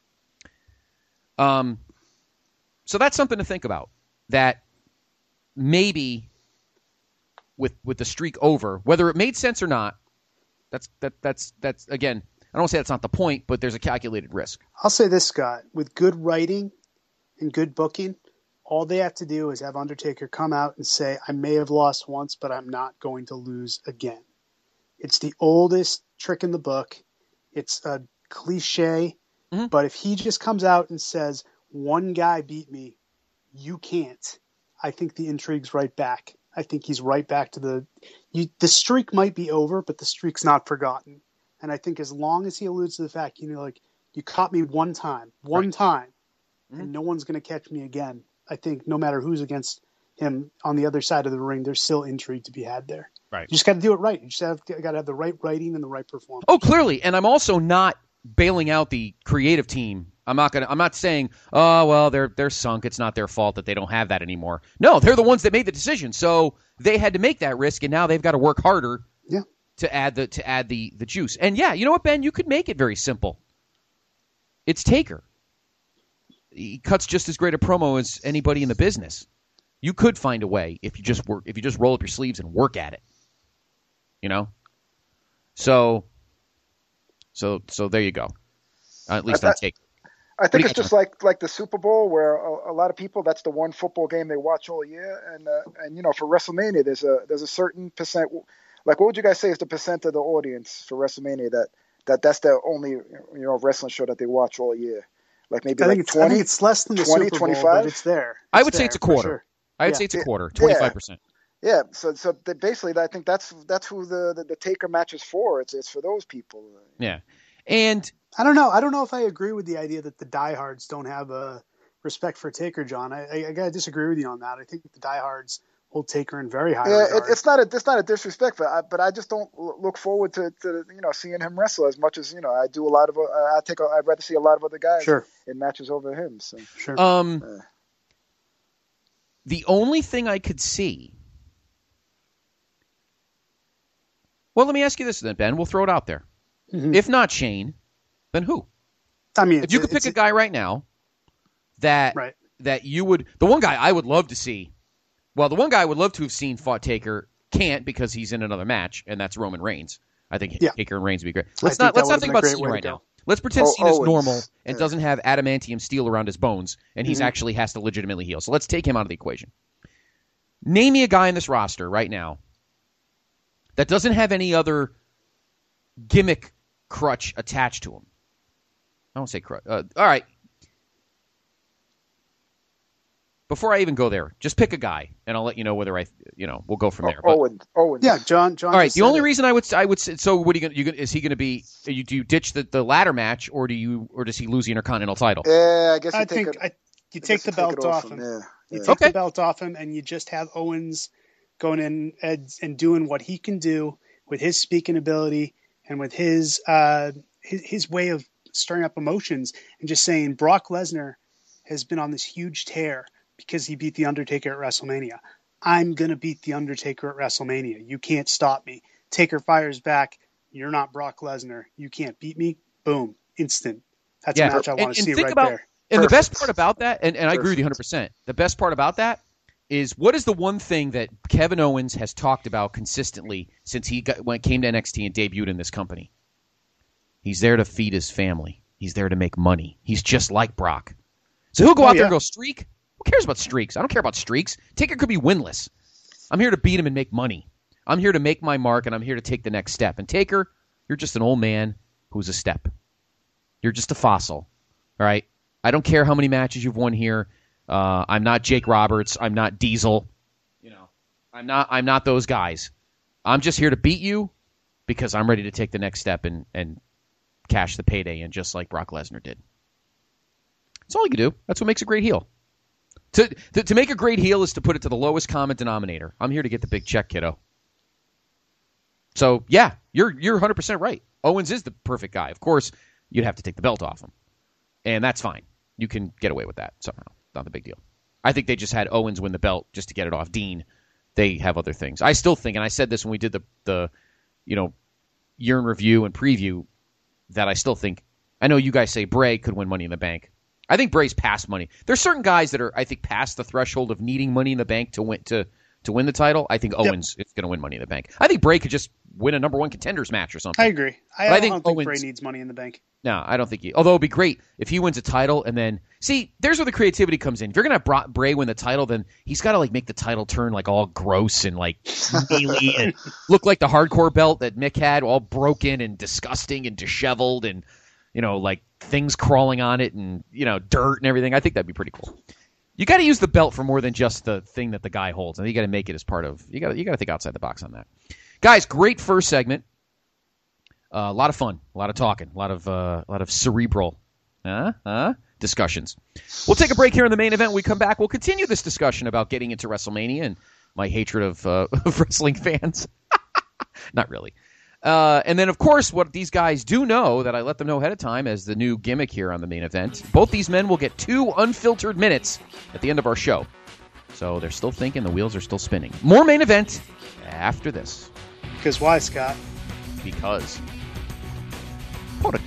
Um. So that's something to think about, that maybe with with the streak over, whether it made sense or not, that's that that's that's again, I don't want to say that's not the point, but there's a calculated risk. I'll say this, Scott, with good writing and good booking, all they have to do is have Undertaker come out and say, I may have lost once, but I'm not going to lose again. It's the oldest trick in the book. It's a cliche, mm-hmm. but if he just comes out and says, one guy beat me, you can't, I think the intrigue's right back. I think he's right back to the you, the streak might be over, but the streak's not forgotten. And I think as long as he alludes to the fact, you know, like, you caught me one time, one right. time, mm-hmm. and no one's going to catch me again. I think no matter who's against him on the other side of the ring, there's still intrigue to be had there. Right. You just got to do it right. You just have got to have the right writing and the right performance. Oh, clearly. And I'm also not bailing out the creative team. I'm not gonna. I'm not saying, oh well, they're they're sunk. It's not their fault that they don't have that anymore. No, they're the ones that made the decision, so they had to make that risk, and now they've got to work harder. Yeah. To add the to add the the juice. And yeah, you know what, Ben? You could make it very simple. It's Taker. He cuts just as great a promo as anybody in the business. You could find a way if you just work. If you just roll up your sleeves and work at it. You know. So. So so there you go. Uh, at least I, I take. I think it's just like like the Super Bowl, where a, a lot of people, that's the one football game they watch all year, and uh, and you know, for WrestleMania, there's a there's a certain percent. Like, what would you guys say is the percent of the audience for WrestleMania that, that that's the only you know wrestling show that they watch all year? Like maybe I like think it's, twenty, I think it's less than the twenty, Super Bowl, twenty-five? but it's there. It's I would there, say it's a quarter. Sure. I would yeah. say it's a quarter, twenty-five percent. Yeah, so so they basically, I think that's that's who the, the, the Taker match is for. It's it's for those people. Yeah, and I don't know. I don't know if I agree with the idea that the diehards don't have a respect for Taker, John. I, I, I gotta disagree with you on that. I think the diehards hold Taker in very high yeah, regard. It, it's not a it's not a disrespect, but I, but I just don't look forward to, to you know seeing him wrestle as much as you know I do a lot of. Uh, I take a, I'd rather see a lot of other guys sure. in matches over him. So sure. Um, uh. the only thing I could see. Well, let me ask you this then, Ben. We'll throw it out there. Mm-hmm. If not Shane, then who? I mean, if you could pick a guy right now that right. that you would, the one guy I would love to see, well, the one guy I would love to have seen fought Taker can't because he's in another match, and that's Roman Reigns. I think yeah. Taker and Reigns would be great. Let's I not let's not think about Cena right now. Let's pretend oh, Cena's Owens. normal and yeah. doesn't have adamantium steel around his bones, and he's mm-hmm. actually has to legitimately heal. So let's take him out of the equation. Name me a guy in this roster right now that doesn't have any other gimmick crutch attached to him. I don't say crutch. Uh, all right. Before I even go there, just pick a guy, and I'll let you know whether I, you know, we'll go from there. But, Owen, Owen. Yeah, John. John. All right. The only it. reason I would, I would, say, so what are you going? You gonna, is he going to be? You, do you ditch the, the ladder match, or do you, or does he lose the Intercontinental title? Yeah, I guess. You I take think a, I, you take the belt off him. him. Yeah, you yeah. take okay. the belt off him, and you just have Owens going in and, and doing what he can do with his speaking ability and with his, uh, his, his way of stirring up emotions and just saying Brock Lesnar has been on this huge tear because he beat The Undertaker at WrestleMania. I'm going to beat The Undertaker at WrestleMania. You can't stop me. Taker fires back. You're not Brock Lesnar. You can't beat me. Boom. Instant. That's yeah. a match I want to see right about, there. And Perfect. the best part about that, and, and I agree with you one hundred percent, the best part about that is what is the one thing that Kevin Owens has talked about consistently since he got, when it came to N X T and debuted in this company? He's there to feed his family. He's there to make money. He's just like Brock. So he'll go Oh, out there yeah. and go streak. Who cares about streaks? I don't care about streaks. Taker could be winless. I'm here to beat him and make money. I'm here to make my mark, and I'm here to take the next step. And Taker, you're just an old man who's a step. You're just a fossil. All right? I don't care how many matches you've won here. Uh, I'm not Jake Roberts. I'm not Diesel. You know, I'm not. I'm not those guys. I'm just here to beat you because I'm ready to take the next step and and cash the payday in, just like Brock Lesnar did. That's all you can do. That's what makes a great heel. To, to to make a great heel is to put it to the lowest common denominator. I'm here to get the big check, kiddo. So yeah, you're you're one hundred percent right. Owens is the perfect guy. Of course, you'd have to take the belt off him, and that's fine. You can get away with that somehow. Not a big deal. I think they just had Owens win the belt just to get it off Dean. They have other things. I still think, and I said this when we did the the you know year in review and preview, that I still think. I know you guys say Bray could win Money in the Bank. I think Bray's past money. There's certain guys that are, I think, past the threshold of needing Money in the Bank to win to to win the title. I think Owens yep. is going to win Money in the Bank. I think Bray could just win a number one contenders match or something. I agree. I, I, think, I don't think Owens, Bray needs Money in the Bank. No, I don't think he. Although it'd be great if he wins a title and then see. There's where the creativity comes in. If you're going to have Bray win the title, then he's got to like make the title turn like all gross and like scaly and look like the hardcore belt that Mick had, all broken and disgusting and disheveled and. You know, like things crawling on it and, you know, dirt and everything. I think that'd be pretty cool. You got to use the belt for more than just the thing that the guy holds. I think you got to make it as part of, you got you got to think outside the box on that. Guys, great first segment. Uh, a lot of fun, a lot of talking, a lot of, uh, a lot of cerebral uh, uh, discussions. We'll take a break here in the main event. When we come back, we'll continue this discussion about getting into WrestleMania and my hatred of, uh, of wrestling fans. Not really. Uh, and then, of course, what these guys do know that I let them know ahead of time as the new gimmick here on the main event, both these men will get two unfiltered minutes at the end of our show. So they're still thinking, the wheels are still spinning. More main event after this. Because why, Scott? Because. Porque.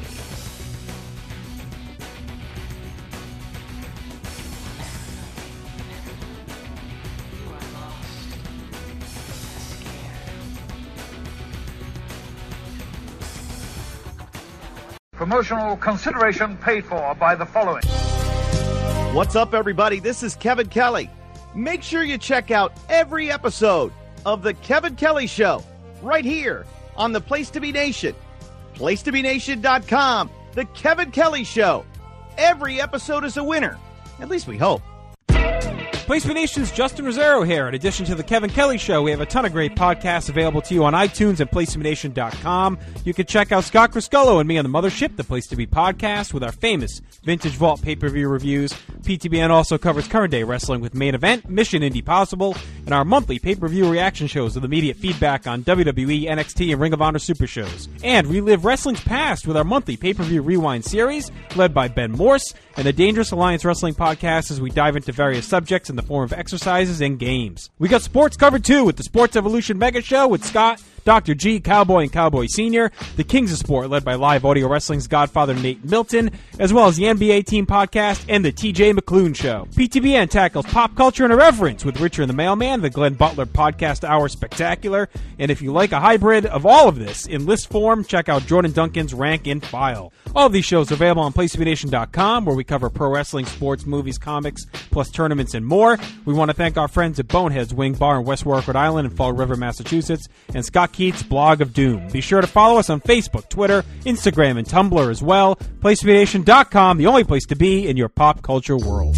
Promotional consideration paid for by the following. What's up, everybody? This is Kevin Kelly. Make sure you check out every episode of The Kevin Kelly Show right here on the Place to Be Nation. place to be nation dot com. The Kevin Kelly Show. Every episode is a winner. At least we hope. Place to Be Nation's Justin Rosero here. In addition to The Kevin Kelly Show, we have a ton of great podcasts available to you on iTunes and place to be nation dot com. You can check out Scott Criscullo and me on the Mothership, the Place to Be podcast, with our famous Vintage Vault pay-per-view reviews. P T B N also covers current day wrestling with Main Event, Mission Indie Possible, and our monthly pay-per-view reaction shows with immediate feedback on W W E, N X T, and Ring of Honor Super Shows. And relive wrestling's past with our monthly pay-per-view rewind series, led by Ben Morse, and the Dangerous Alliance Wrestling podcast as we dive into various subjects in the form of exercises and games. We got sports covered too with the Sports Evolution Mega Show with Scott, Doctor G, Cowboy, and Cowboy Senior, the Kings of Sport led by Live Audio Wrestling's Godfather Nate Milton, as well as the N B A Team Podcast and the T J McClune Show. P T B N tackles pop culture and irreverence with Richard and the Mailman, the Glenn Butler Podcast Hour Spectacular, and if you like a hybrid of all of this in list form, check out Jordan Duncan's Rank and File. All of these shows are available on place to be nation dot com, where we cover pro wrestling, sports, movies, comics, plus tournaments and more. We want to thank our friends at Boneheads Wing Bar in West Warwick, Rhode Island and Fall River, Massachusetts, and Scott Keats' Blog of Doom. Be sure to follow us on Facebook, Twitter, Instagram, and Tumblr as well. place to be nation dot com, the only place to be in your pop culture world.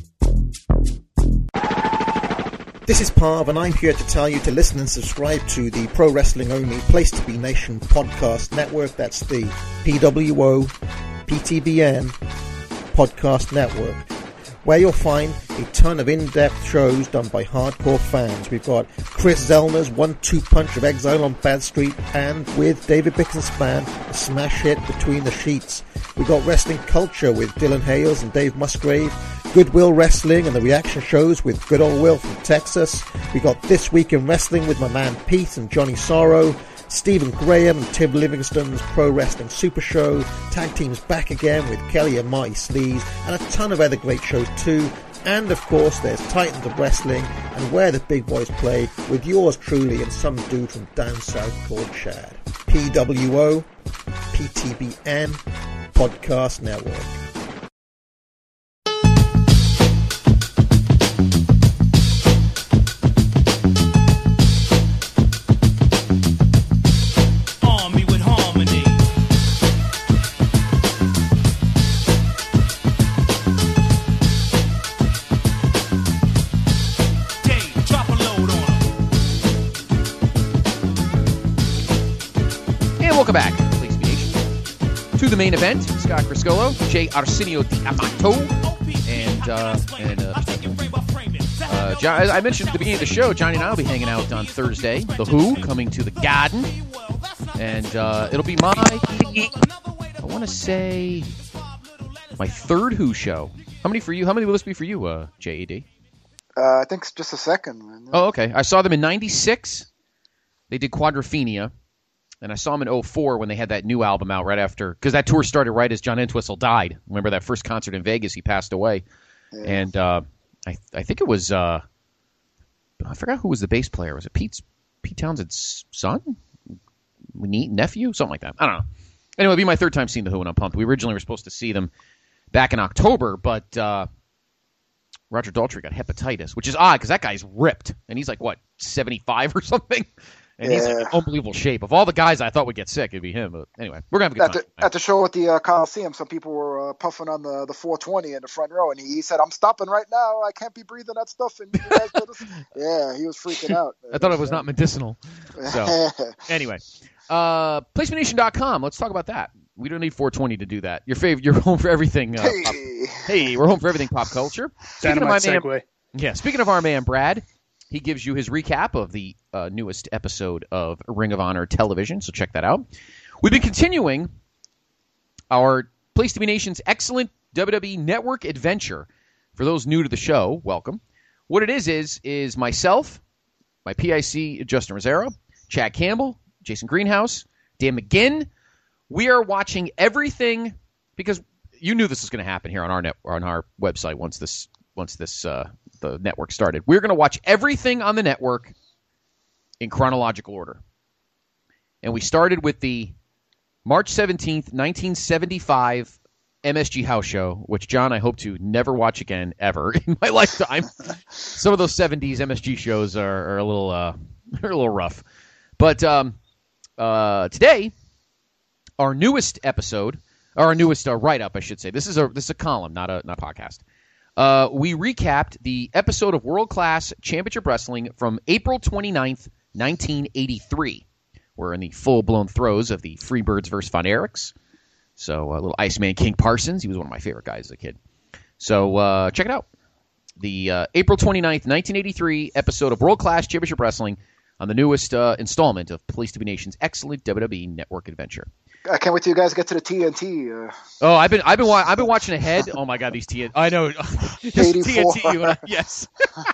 This is Parv, and I'm here to tell you to listen and subscribe to the Pro Wrestling Only Place to Be Nation podcast network. That's the P W O P T B N podcast network. where you'll find a ton of in-depth shows done by hardcore fans. We've got Chris Zellner's one two punch of Exile on Bad Street, and with David Bixenspan, a smash hit Between the Sheets. We've got Wrestling Culture with Dylan Hales and Dave Musgrave, Goodwill Wrestling and the reaction shows with Good Old Will from Texas. We got This Week in Wrestling with my man Pete and Johnny Sorrow, Stephen Graham and Tim Livingston's Pro Wrestling Super Show, Tag Teams Back Again with Kelly and Marty Sleaze, and a ton of other great shows too. And of course there's Titans of Wrestling and Where the Big Boys Play with yours truly and some dude from down south called Chad. P W O, P T B N, Podcast Network. Welcome back, Please Be Nation, to the main event. Scott Criscolo, Jay Arsenio D'Amato, and uh, and uh, uh, John, I mentioned at the beginning of the show, Johnny and I will be hanging out on Thursday. The Who coming to the Garden, and uh, it'll be my, I want to say, my third Who show. How many for you? How many will this be for you, uh, J E D? Uh, I think it's just a second. Man. Oh, okay. I saw them in ninety-six. They did Quadrophenia. And I saw them in oh four when they had that new album out right after, because that tour started right as John Entwistle died. Remember that first concert in Vegas? He passed away. Yeah. And uh, I I think it was, uh, I forgot who was the bass player. Was it Pete's, Pete Townshend's son? Nephew? Something like that. I don't know. Anyway, it'll be my third time seeing The Who, and I'm pumped. We originally were supposed to see them back in October, but uh, Roger Daltrey got hepatitis, which is odd because that guy's ripped. And he's like, what, seventy-five or something? And yeah. He's like in unbelievable shape. Of all the guys I thought would get sick, it'd be him. But anyway, we're going to have a good at the, at the show at the uh, Coliseum, some people were uh, puffing on the, the four twenty in the front row, and he, he said, I'm stopping right now. I can't be breathing that stuff. And you guys yeah, he was freaking out. I thought it was not medicinal. So anyway, uh, PlacementNation dot com. Let's talk about that. We don't need four twenty to do that. Your favorite, you're home for everything. Uh, hey. Pop, hey, we're home for everything pop culture. Speaking Dynamite of my segue. man, yeah, speaking of our man, Brad, he gives you his recap of the uh, newest episode of Ring of Honor television, so check that out. We've been continuing our Place to Be Nation's excellent W W E Network adventure. For those new to the show, welcome. What it is is is myself, my P I C, Justin Rosero, Chad Campbell, Jason Greenhouse, Dan McGinn. We are watching everything because you knew this was going to happen here on our net on our website once this once this uh, the network started. We're going to watch everything on the network in chronological order. And we started with the March seventeenth, nineteen seventy-five M S G House Show, which, John, I hope to never watch again ever in my lifetime. Some of those seventies M S G shows are, are a little uh, are a little rough. But um, uh, today, our newest episode, or our newest uh, write-up, I should say. This is a this is a column, not a not a podcast. Uh, we recapped the episode of World Class Championship Wrestling from April twenty-ninth, nineteen eighty-three. We're in the full-blown throes of the Freebirds versus Von Erichs. So a uh, little Iceman King Parsons. He was one of my favorite guys as a kid. So uh, check it out. The uh, April twenty-ninth, nineteen eighty-three episode of World Class Championship Wrestling on the newest uh, installment of Place to Be Nation's excellent W W E Network adventure. I can't wait till you guys get to the T N T. Uh... Oh, I've been I've been wa- I've been watching ahead. Oh my God, these T N T. I know. T N T. Yes.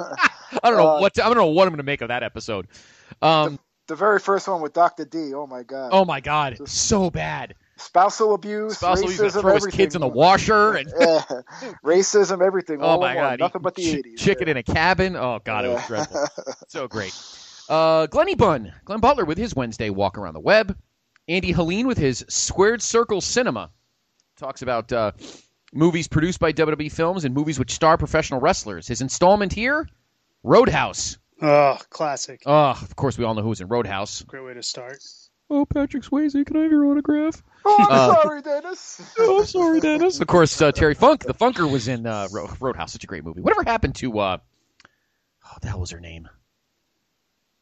I don't know uh, what to, I don't know what I'm going to make of that episode. Um, the, the very first one with Doctor D. Oh my God. Oh my God, Just so bad. Spousal abuse, Spousal racism, abuse, throw his everything. kids in the washer, and yeah. racism, everything. Oh all my God, nothing but the ch- eighties. Chicken yeah. in a cabin. Oh God, it was dreadful. So great. Uh, Glenny Bunn, Glenn Butler with his Wednesday walk around the web. Andy Helene with his Squared Circle Cinema. Talks about uh, movies produced by W W E Films and movies which star professional wrestlers. His installment here, Roadhouse. Oh, classic. Oh, of course, we all know who was in Roadhouse. Great way to start. Oh, Patrick Swayze, can I have your autograph? Oh, I'm uh, sorry, Dennis. Oh, I'm sorry, Dennis. Of course, uh, Terry Funk, the Funker, was in uh, Ro- Roadhouse. Such a great movie. Whatever happened to, uh, oh, what the hell was her name?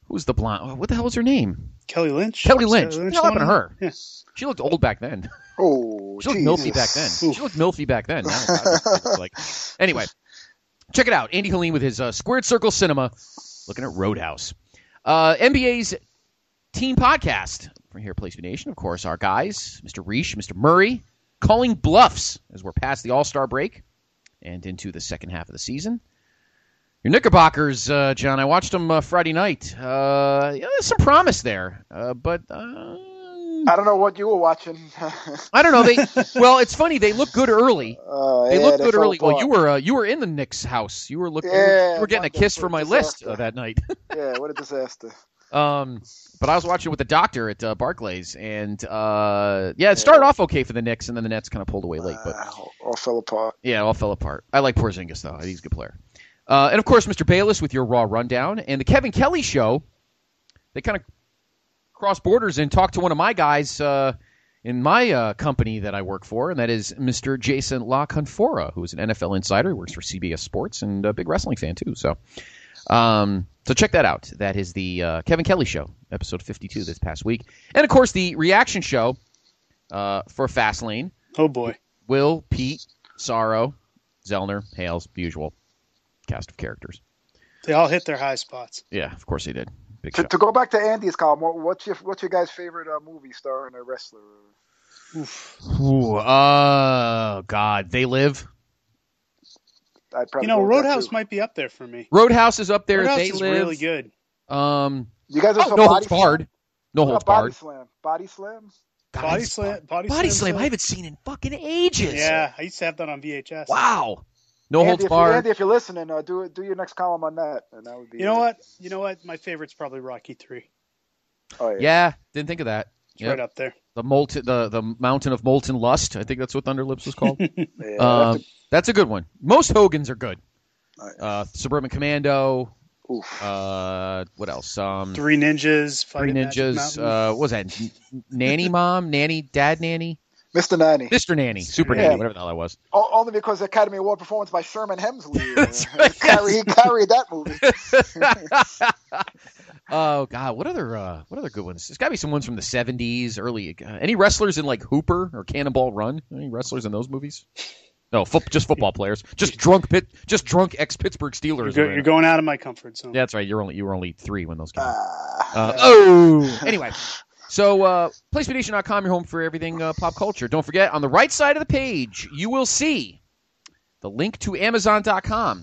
Who's the blonde? What the hell was her name? Kelly Lynch. Kelly Lynch. Kelly Lynch What happened to her? Yeah. She looked old back then. Oh, She looked Jesus. milfy back then. She looked milfy back then. Now, God, it's like, anyway, check it out. Andy Helene with his uh, Squared Circle Cinema, looking at Roadhouse. Uh, N B A's team podcast from here at Place Nation. Of course, our guys, Mister Reish, Mister Murray, calling bluffs as we're past the All-Star break and into the second half of the season. Your Knickerbockers, uh, John, I watched them uh, Friday night. Uh, yeah, there's some promise there, uh, but uh, I don't know what you were watching. I don't know. They well, it's funny. They look good early. Uh, They yeah, look they good fell early. Well, apart. you were uh, you were in the Knicks' house. You were looking. Yeah, you were getting a wonderful kiss from my list disaster. uh, that night. Yeah, what a disaster. um, but I was watching with the doctor at uh, Barclays, and uh, yeah, it started off okay for the Knicks, and then the Nets kind of pulled away late. But Uh, all, all fell apart. yeah, it all fell apart. I like Porzingis though; he's a good player. Uh, and of course, Mister Bayless with your Raw Rundown and the Kevin Kelly Show. They kind of cross borders and talk to one of my guys uh, in my uh, company that I work for, and that is Mister Jason La Canfora, who is an N F L insider. He works for C B S Sports and a big wrestling fan too. So, um, so check that out. That is the uh, Kevin Kelly Show, episode fifty-two this past week, and of course the reaction show uh, for Fastlane. Oh boy. Will, Pete, Sorrow, Zellner, Hales, the usual cast of characters. They all hit their high spots. Yeah, of course they did. Big To, show. to go back to Andy's column, what, what's your what's your guy's favorite uh, movie star and a wrestler? Ooh, uh, God, They Live. I'd probably You know, go with that, Roadhouse too. might be up there for me. Roadhouse is up there. Roadhouse They is Live. really good. Um, You guys oh, also No Body Holds Barred. No Slam? Holds Uh, Body Barred. Slam. Body Slam. God, Body it's- Slam. Body, Body Slam's Slam. good. I haven't seen in fucking ages. Yeah, I used to have that on V H S. Wow. No Andy, Holds if you, Barred. Andy, if you're listening, uh, do do your next column on that, and that would be. You know uh, what? You know what? My favorite's probably Rocky three. Oh yeah. Yeah, didn't think of that. It's Yep. right up there. The molten, the the Mountain of Molten Lust. I think that's what Thunder Lips was called. Yeah, um, that's that's a good one. Most Hogans are good. Oh, yeah. Uh, Suburban Commando. a- oof. Uh, what else? Um, Three Ninjas. Three Fight at Magic Ninjas. Mountain. Uh, what was that? N- Nanny Mom, Nanny Dad, Nanny, Mister Nanny. Mister Nanny, Super Yeah. Nanny, whatever the hell that was. O- Only because the Academy Award performance by Sherman Hemsley. That's uh, right. he, carried, he carried that movie. Oh God, what other uh, what other good ones? There's got to be some ones from the seventies, early. Uh, any wrestlers in like Hooper or Cannonball Run? Any wrestlers in those movies? No, fo- just football players. Just drunk pit, just drunk ex Pittsburgh Steelers. You're, go- you're going out of my comfort zone. Yeah, that's right. You're only you were only three when those came out. Ah, Uh, oh, anyway. So, uh, PlayStation dot com, your home for everything uh, pop culture. Don't forget, on the right side of the page, you will see the link to Amazon dot com.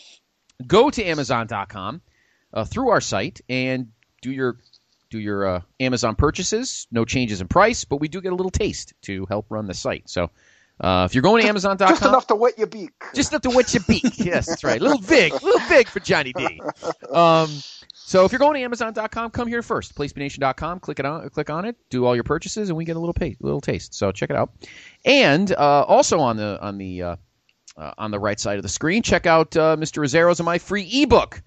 Go to Amazon dot com uh, through our site and do your do your uh, Amazon purchases. No changes in price, but we do get a little taste to help run the site. So, uh, if you're going to Amazon dot com, just enough to wet your beak. just enough to wet your beak. Yes, that's right. A little big, a little big for Johnny D. Um, so if you're going to Amazon dot com, come here first. PlayStation dot com, click it on, click on it, do all your purchases, and we get a little pay, little taste. So check it out. And uh, also on the on the uh, uh, on the right side of the screen, check out uh, Mister Rozzero's and my free ebook.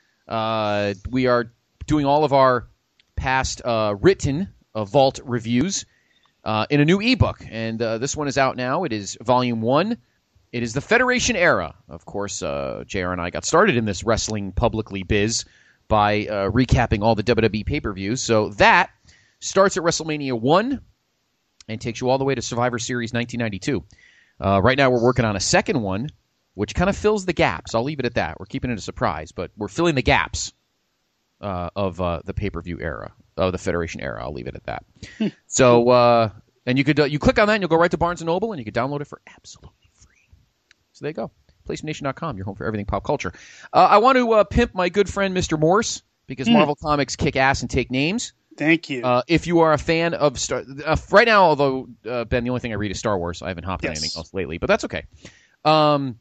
Uh, we are doing all of our past uh, written uh, Vault reviews uh, in a new ebook, and uh, this one is out now. It is volume one. It is the Federation era. Of course, uh, J R and I got started in this wrestling publicly biz by uh, recapping all the W W E pay-per-views. So that starts at WrestleMania one and takes you all the way to Survivor Series nineteen ninety-two. Uh, right now we're working on a second one, which kind of fills the gaps. I'll leave it at that. We're keeping it a surprise, but we're filling the gaps uh, of uh, the pay-per-view era, of the Federation era. I'll leave it at that. So, uh, and you could uh, you click on that and you'll go right to Barnes and Noble and you can download it for absolutely free. So there you go. PlayStation dot com, your home for everything pop culture. Uh, I want to uh, pimp my good friend Mister Morse because Mm. Marvel Comics kick ass and take names. Thank you. Uh, if you are a fan of Star, uh, right now, although uh, Ben, the only thing I read is Star Wars. I haven't hopped on Yes. anything else lately, but that's okay. Um,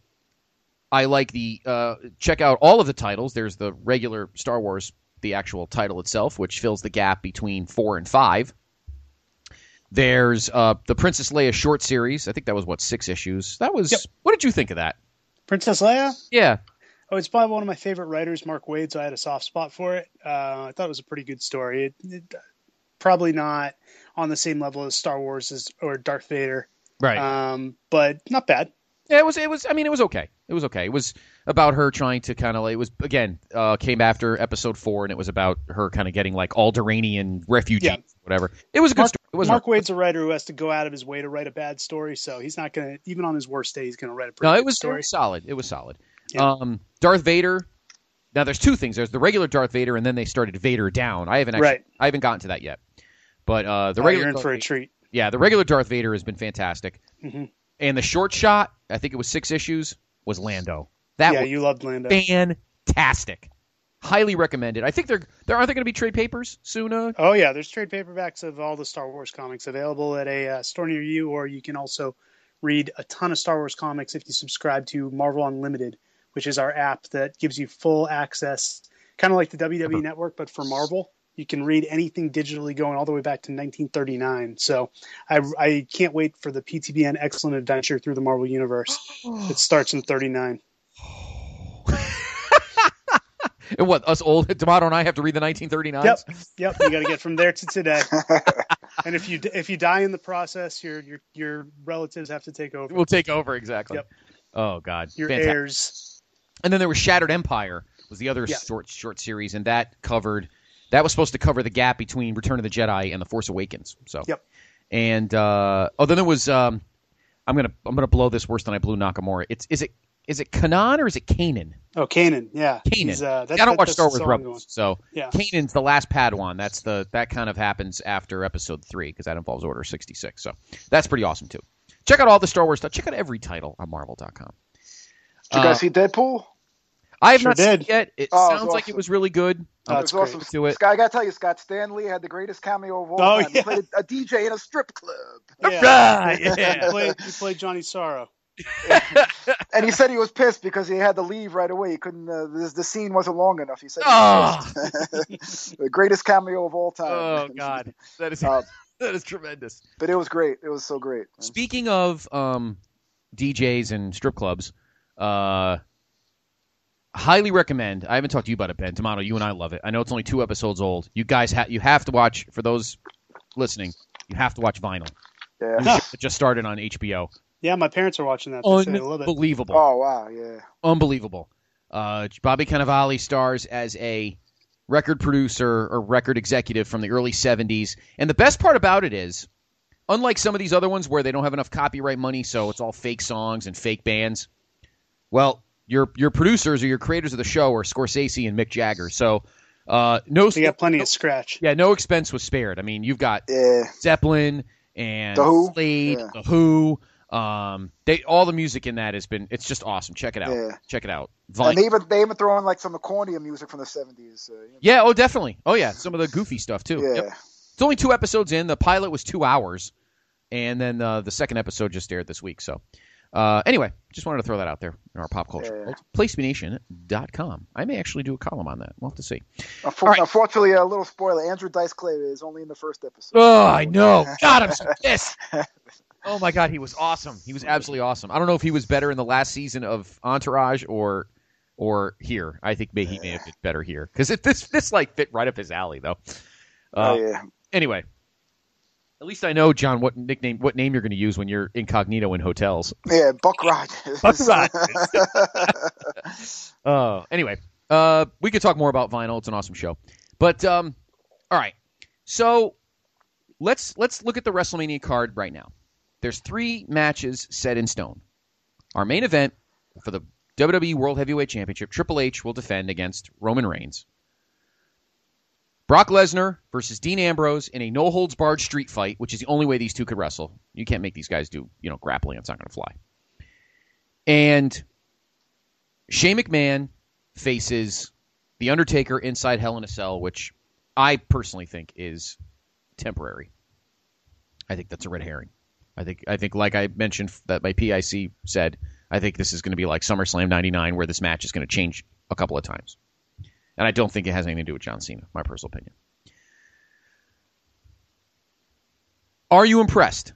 I like the uh, check out all of the titles. There's the regular Star Wars, the actual title itself, which fills the gap between four and five. There's uh, the Princess Leia short series. I think that was what six issues. That was. Yep. What did you think of that? Princess Leia? Yeah. Oh, it's by one of my favorite writers, Mark Waid, so I had a soft spot for it. Uh, I thought it was a pretty good story. It, it, probably not on the same level as Star Wars as, or Darth Vader, Right. um, but not bad. Yeah, it was. It was. I mean, it was okay. It was okay. It was about her trying to kind of like, it was, again, uh, came after episode four, and it was about her kind of getting like Alderanian refugees, Yeah. whatever. It was a good Mark, story. It was Mark no, Waid's a writer who has to go out of his way to write a bad story, so he's not going to, even on his worst day, he's going to write a pretty no, good it was, it story. was solid. It was solid. Yeah. Um, Darth Vader. Now, there's two things. There's the regular Darth Vader, and then they started Vader down. I haven't actually, Right. I haven't gotten to that yet. But uh, the Oh, regular you're in Darth for a Vader- treat. Yeah, the regular Darth Vader has been fantastic. Mm-hmm. And the short shot, I think it was six issues, was Lando. That Yeah, was you loved Lando. fantastic. Highly recommended. I think there there aren't there going to be trade papers soon. Uh, Oh, yeah, there's trade paperbacks of all the Star Wars comics available at a uh, store near you, or you can also read a ton of Star Wars comics if you subscribe to Marvel Unlimited, which is our app that gives you full access, kind of like the W W E Network, but for Marvel. You can read anything digitally going all the way back to nineteen thirty-nine. So I, I can't wait for the P T B N Excellent Adventure Through the Marvel Universe. It starts in thirty-nine. and what, us old D'Amato and I have to read the nineteen thirty-nines? Yep, yep. You got to get from there to today. And if you if you die in the process, your your your relatives have to take over. We'll take over, exactly. Yep. Oh, God. Your Fantastic. heirs. And then there was Shattered Empire, was the other Yeah. short short series, and that covered that was supposed to cover the gap between Return of the Jedi and The Force Awakens. So, Yep. And uh, oh, then there was um, I'm gonna I'm gonna blow this worse than I blew Nakamura. It's is it is it Kanan or is it Kanan? Oh, Kanan. Yeah. Kanan. He's, uh, that, I don't that, watch that's Star the Wars song Rebels, going. so Yeah. Kanan's the last Padawan. That's the that kind of happens after Episode three because that involves Order sixty-six. So that's pretty awesome too. Check out all the Star Wars stuff. Check out every title on Marvel dot com. Did you guys Uh, see Deadpool? I have Sure not seen did. it yet. It Oh, it was sounds like it awesome. was really good. Oh, I'm it's It was great. awesome. to it. Scott, I gotta tell you, Scott Stanley had the greatest cameo of all Oh, time. yeah. He played a, a D J in a strip club, Yeah. Right, He yeah. played, he played Johnny Sorrow. and he said he was pissed because he had to leave right away. He couldn't. Uh, this, the scene wasn't long enough. He said, he was pissed. The greatest cameo of all time. Oh God, that is Uh, that is tremendous. But it was great. It was so great. Speaking of um, D Js and strip clubs, uh, highly recommend. I haven't talked to you about it, Ben. D'Amato, you and I love it. I know it's only two episodes old. You guys, ha- you have to watch. For those listening, you have to watch Vinyl. Yeah. It just started on H B O. Yeah, my parents are watching that. They say they love it. Unbelievable. Oh wow. Yeah. Unbelievable. Uh, Bobby Cannavale stars as a record producer or record executive from the early seventies. And the best part about it is, unlike some of these other ones where they don't have enough copyright money, so it's all fake songs and fake bands, well, your your producers or your creators of the show are Scorsese and Mick Jagger. So uh, no, They got plenty no, of scratch. yeah, no expense was spared. I mean, you've got Yeah. Zeppelin and The Who. Slade, Yeah. The Who. Um, they all the music in that has been. It's just awesome. Check it out. Yeah. Check it out. And Vine- they even they even throw in like some accordion music from the seventies. Uh, you know. yeah. Oh, definitely. Oh, yeah. Some of the goofy stuff too. Yeah. Yep. It's only two episodes in. The pilot was two hours, and then uh, the second episode just aired this week. So, uh, anyway, just wanted to throw that out there in our pop culture. Yeah. place to be nation dot com. I may actually do a column on that. We'll have to see. Unfor- All right. Unfortunately, a little spoiler: Andrew Dice Clay is only in the first episode. Oh, I know. God, I'm so pissed. Oh my God, he was awesome. He was absolutely awesome. I don't know if he was better in the last season of Entourage or or here. I think may, he may have been better here because this this like fit right up his alley though. Uh, Oh yeah. Anyway, at least I know, John, what nickname, what name you're going to use when you're incognito in hotels. Yeah, Buck Rogers. Buck Uh, anyway, uh, we could talk more about Vinyl. It's an awesome show. But um, all right, so let's let's look at the WrestleMania card right now. There's three matches set in stone. Our main event for the W W E World Heavyweight Championship, Triple H will defend against Roman Reigns. Brock Lesnar versus Dean Ambrose in a no-holds-barred street fight, which is the only way these two could wrestle. You can't make these guys do, you know, grappling. It's not going to fly. And Shane McMahon faces The Undertaker inside Hell in a Cell, which I personally think is temporary. I think that's a red herring. I think, I think, like I mentioned, that my P I C said, I think this is going to be like SummerSlam ninety-nine, where this match is going to change a couple of times. And I don't think it has anything to do with John Cena, my personal opinion. Are you impressed?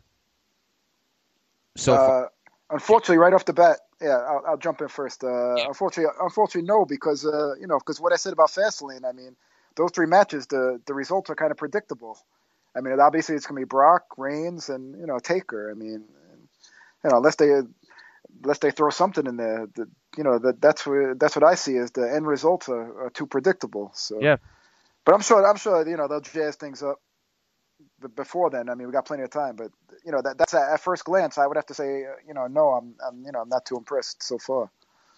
So far? Uh, unfortunately, right off the bat, yeah, I'll, I'll jump in first. Uh, Yeah. Unfortunately, unfortunately, no, because uh, you know, because what I said about Fastlane, I mean, those three matches, the the results are kind of predictable. I mean, obviously, it's going to be Brock, Reigns, and you know, Taker. I mean, you know, unless they unless they throw something in there, the you know that that's what that's what I see as the end results are, are too predictable. So yeah, but I'm sure I'm sure you know they'll jazz things up before then. I mean, we got plenty of time, but you know that that's at, at first glance I would have to say uh, you know no, I'm, I'm you know I'm not too impressed so far.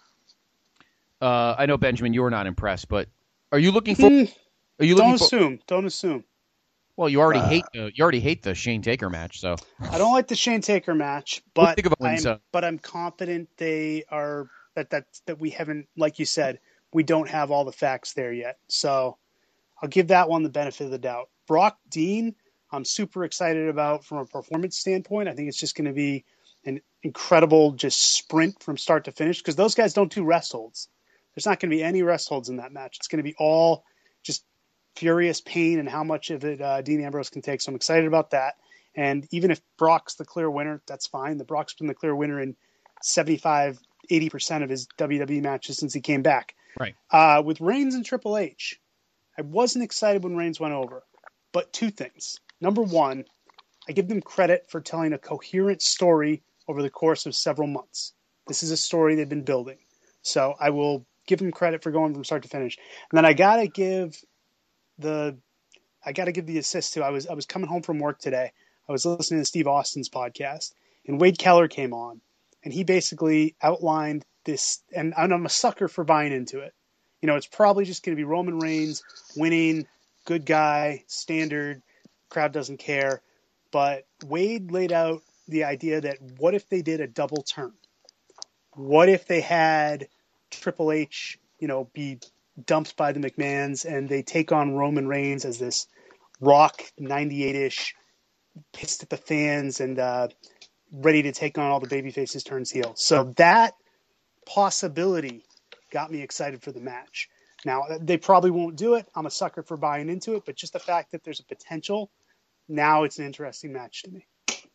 Uh, I know, Benjamin, you're not impressed, but are you looking for? Mm, are you don't looking for, assume. Don't assume. Well, you already Uh, hate the you already hate the Shane Taker match, so I don't like the Shane Taker match, What do you but think of I'm, Owens, uh, but I'm confident they are that that that we haven't, like you said, we don't have all the facts there yet. So I'll give that one the benefit of the doubt. Brock Dean, I'm super excited about from a performance standpoint. I think it's just going to be an incredible just sprint from start to finish because those guys don't do rest holds. There's not going to be any rest holds in that match. It's going to be all just furious pain and how much of it uh, Dean Ambrose can take. So I'm excited about that. And even if Brock's the clear winner, that's fine. The Brock's been the clear winner in seventy-five, eighty percent of his W W E matches since he came back. right. Uh, with Reigns and Triple H, I wasn't excited when Reigns went over. But two things. Number one, I give them credit for telling a coherent story over the course of several months. This is a story they've been building. So I will give them credit for going from start to finish. And then I got to give the I got to give the assist to I was I was coming home from work today. I was listening to Steve Austin's podcast, and Wade Keller came on, and he basically outlined this, and I'm a sucker for buying into it. You know, it's probably just going to be Roman Reigns winning, good guy, standard, crowd doesn't care. But Wade laid out the idea that what if they did a double turn? What if they had Triple H, you know, be dumped by the McMahons and they take on Roman Reigns as this Rock ninety-eight-ish, pissed at the fans and uh, ready to take on all the babyfaces turns heel. So that possibility got me excited for the match. Now, they probably won't do it. I'm a sucker for buying into it, but just the fact that there's a potential, now it's an interesting match to me.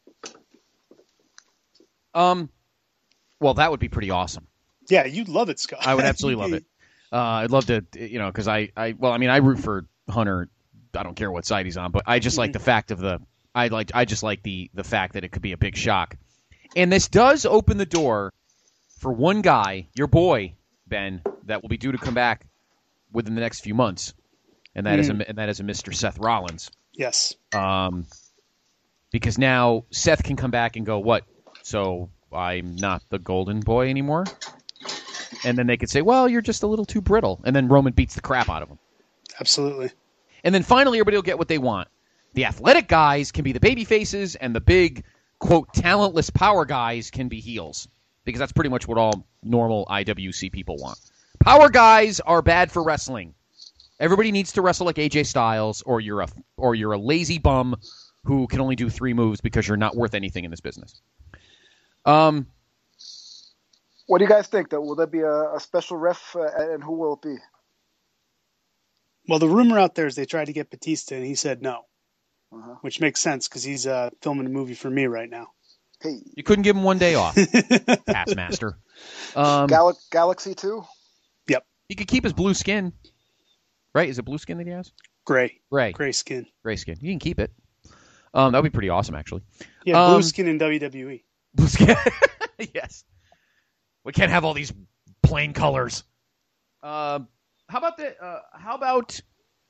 Um, well, that would be pretty awesome. Yeah, you'd love it, Scott. I would absolutely love it. Uh, I'd love to, you know, because I, I, well, I mean, I root for Hunter. I don't care what side he's on, but I just mm-hmm. like the fact of the, I like, I just like the the fact that it could be a big shock, and this does open the door for one guy, your boy Ben, that will be due to come back within the next few months, and that mm. is a, and that is a Mister Seth Rollins. Yes. Um, because now Seth can come back and go, what? So I'm not the golden boy anymore? And then they could say, well, you're just a little too brittle. And then Roman beats the crap out of him. Absolutely. And then finally everybody will get what they want. The athletic guys can be the baby faces, and the big, quote, talentless power guys can be heels. Because that's pretty much what all normal I W C people want. Power guys are bad for wrestling. Everybody needs to wrestle like A J Styles, or you're a or you're a lazy bum who can only do three moves because you're not worth anything in this business. Um, what do you guys think? Though, will there be a, a special ref, uh, and who will it be? Well, the rumor out there is they tried to get Batista, and he said no, uh-huh. which makes sense because he's uh, filming a movie for me right now. Hey, you couldn't give him one day off, Taskmaster. Um, Gal- Galaxy too. Yep. He could keep his blue skin. Right? Is it blue skin that he has? Gray. Gray. Gray skin. Gray skin. You can keep it. Um, that would be pretty awesome, actually. Yeah, um, blue skin in W W E. Blue skin. Yes. We can't have all these plain colors. Uh, how about the? Uh, how about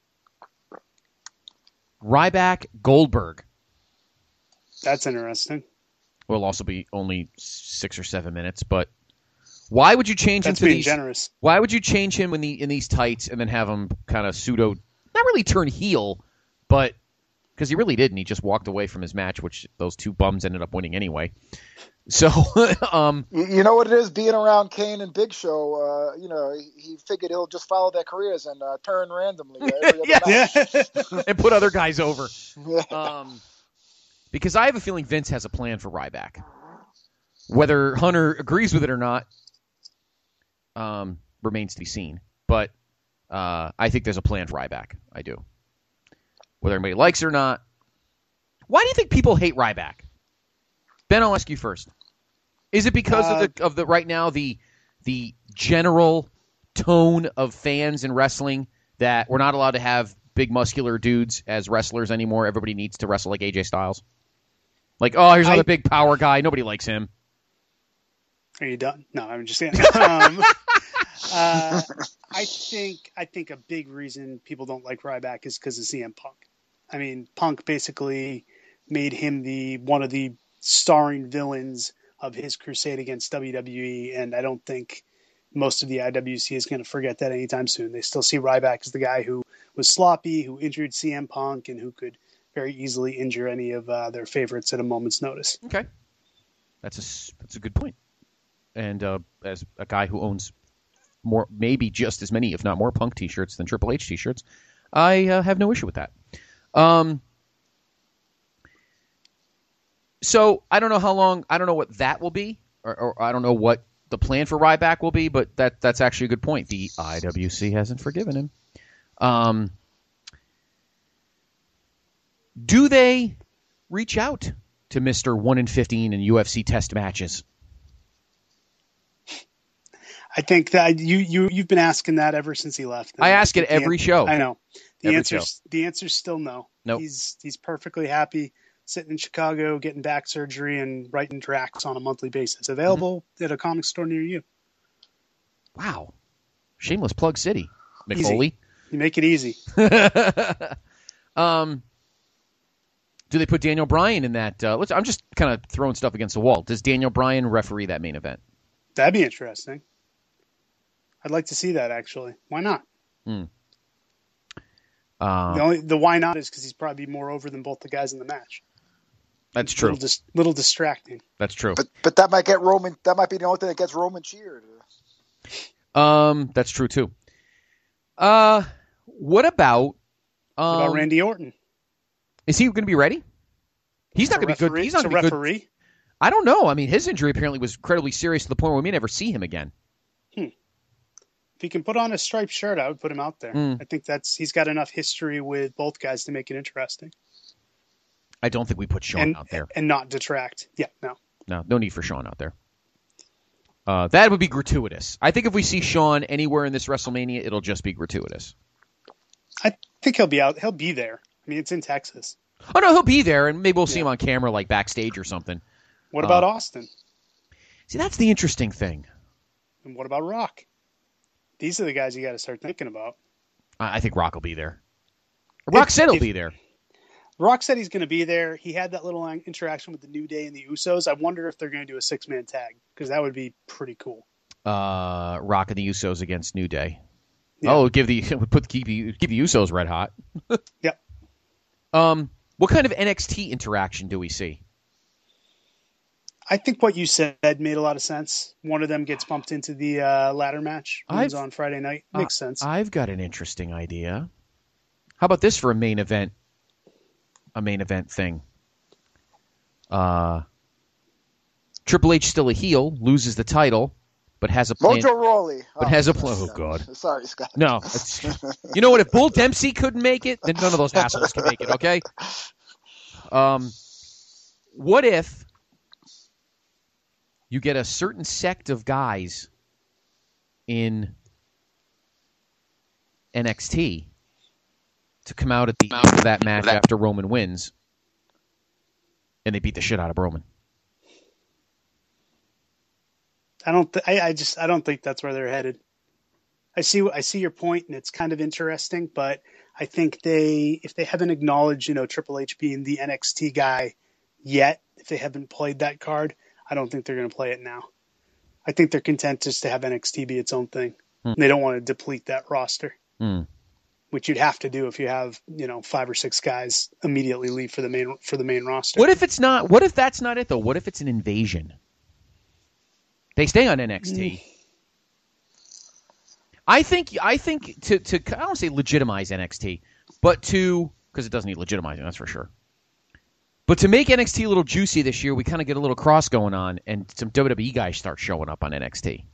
Ryback Goldberg? That's interesting. Will also be only six or seven minutes, but why would you change That's him to being these? Generous. Why would you change him in the in these tights and then have him kind of pseudo, not really turn heel, but because he really didn't. He just walked away from his match, which those two bums ended up winning anyway. So, um, you, you know what it is being around Kane and Big Show. Uh, you know, he, he figured he'll just follow their careers and uh, turn randomly. Every other yeah, match. And put other guys over. Yeah. Um, because I have a feeling Vince has a plan for Ryback. Whether Hunter agrees with it or not um, remains to be seen. But uh, I think there's a plan for Ryback. I do. Whether anybody likes it or not. Why do you think people hate Ryback? Ben, I'll ask you first. Is it because uh, of the of the right now the the general tone of fans in wrestling that we're not allowed to have big muscular dudes as wrestlers anymore? Everybody needs to wrestle like A J Styles. Like, oh, here's another I, big power guy. Nobody likes him. Are you done? No, I'm just saying. um, uh, I think I think a big reason people don't like Ryback is because of C M Punk. I mean, Punk basically made him the one of the starring villains of his crusade against W W E, and I don't think most of the I W C is going to forget that anytime soon. They still see Ryback as the guy who was sloppy, who injured C M Punk, and who could very easily injure any of uh, their favorites at a moment's notice. Okay, that's a that's a good point. And uh, as a guy who owns more, maybe just as many, if not more, Punk T-shirts than Triple H T-shirts, I uh, have no issue with that. Um, so I don't know how long. I don't know what that will be, or, or I don't know what the plan for Ryback will be. But that that's actually a good point. The I W C hasn't forgiven him. Um, do they reach out to Mister one in fifteen in U F C test matches? I think that you, you, you've been asking that ever since he left. I ask it every show. I know. The every answer's show. the answer's still no. Nope. He's he's perfectly happy sitting in Chicago, getting back surgery, and writing tracks on a monthly basis. Available mm-hmm. at a comic store near you. Wow. Shameless plug city, Mick Easy. Foley. You make it easy. um, do they put Daniel Bryan in that? Uh, let's. I'm just kind of throwing stuff against the wall. Does Daniel Bryan referee that main event? That'd be interesting. I'd like to see that, actually. Why not? Hmm. Uh, the only the why not is because he's probably more over than both the guys in the match. That's true. Little, dis- little distracting. That's true. But but that might get Roman. That might be the only thing that gets Roman cheered. Um, that's true too. Uh, what about um, what about Randy Orton? Is he going to be ready? He's not going to be good. He's not going to be referee? good. I don't know. I mean, his injury apparently was incredibly serious to the point where we may never see him again. Hmm. If he can put on a striped shirt, I would put him out there. Mm. I think that's he's got enough history with both guys to make it interesting. I don't think we put Shawn and, out there. And not detract. Yeah, no. No, no need for Shawn out there. Uh, that would be gratuitous. I think if we see Shawn anywhere in this WrestleMania, it'll just be gratuitous. I think he'll be out. He'll be there. I mean, it's in Texas. Oh, no, he'll be there, and maybe we'll see yeah. him on camera, like backstage or something. What about uh, Austin? See, that's the interesting thing. And what about Rock? These are the guys you got to start thinking about. I think Rock will be there. Rock if, said he'll if, be there. Rock said he's going to be there. He had that little interaction with the New Day and the Usos. I wonder if they're going to do a six-man tag, because that would be pretty cool. Uh, Rock and the Usos against New Day. Yeah. Oh, give the put keep the, keep the Usos red hot. Yep. Um, what kind of N X T interaction do we see? I think what you said made a lot of sense. One of them gets bumped into the uh, ladder match. Wins on Friday night. Makes uh, sense. I've got an interesting idea. How about this for a main event? A main event thing. Uh, Triple H still a heel, loses the title, but has a plan. Mojo Rawley. But oh, has a plan. Oh God. Sorry, Scott. No, it's, you know what? If Bull Dempsey couldn't make it, then none of those assholes can make it. Okay. Um, what if you get a certain sect of guys in N X T to come out at the end of that match after Roman wins, and they beat the shit out of Roman? I don't. Th- I, I just. I don't think that's where they're headed. I see. I see your point, and it's kind of interesting. But I think they, if they haven't acknowledged, you know, Triple H being the N X T guy yet, if they haven't played that card, I don't think they're going to play it now. I think they're content just to have N X T be its own thing. Hmm. They don't want to deplete that roster, hmm. which you'd have to do if you have, you know, five or six guys immediately leave for the main for the main roster. What if it's not? What if that's not it though? What if it's an invasion? They stay on N X T. Mm. I think. I think to to I don't want to say legitimize N X T, but to because it doesn't need legitimizing, that's for sure. But to make N X T a little juicy this year, we kind of get a little cross going on, and some W W E guys start showing up on N X T.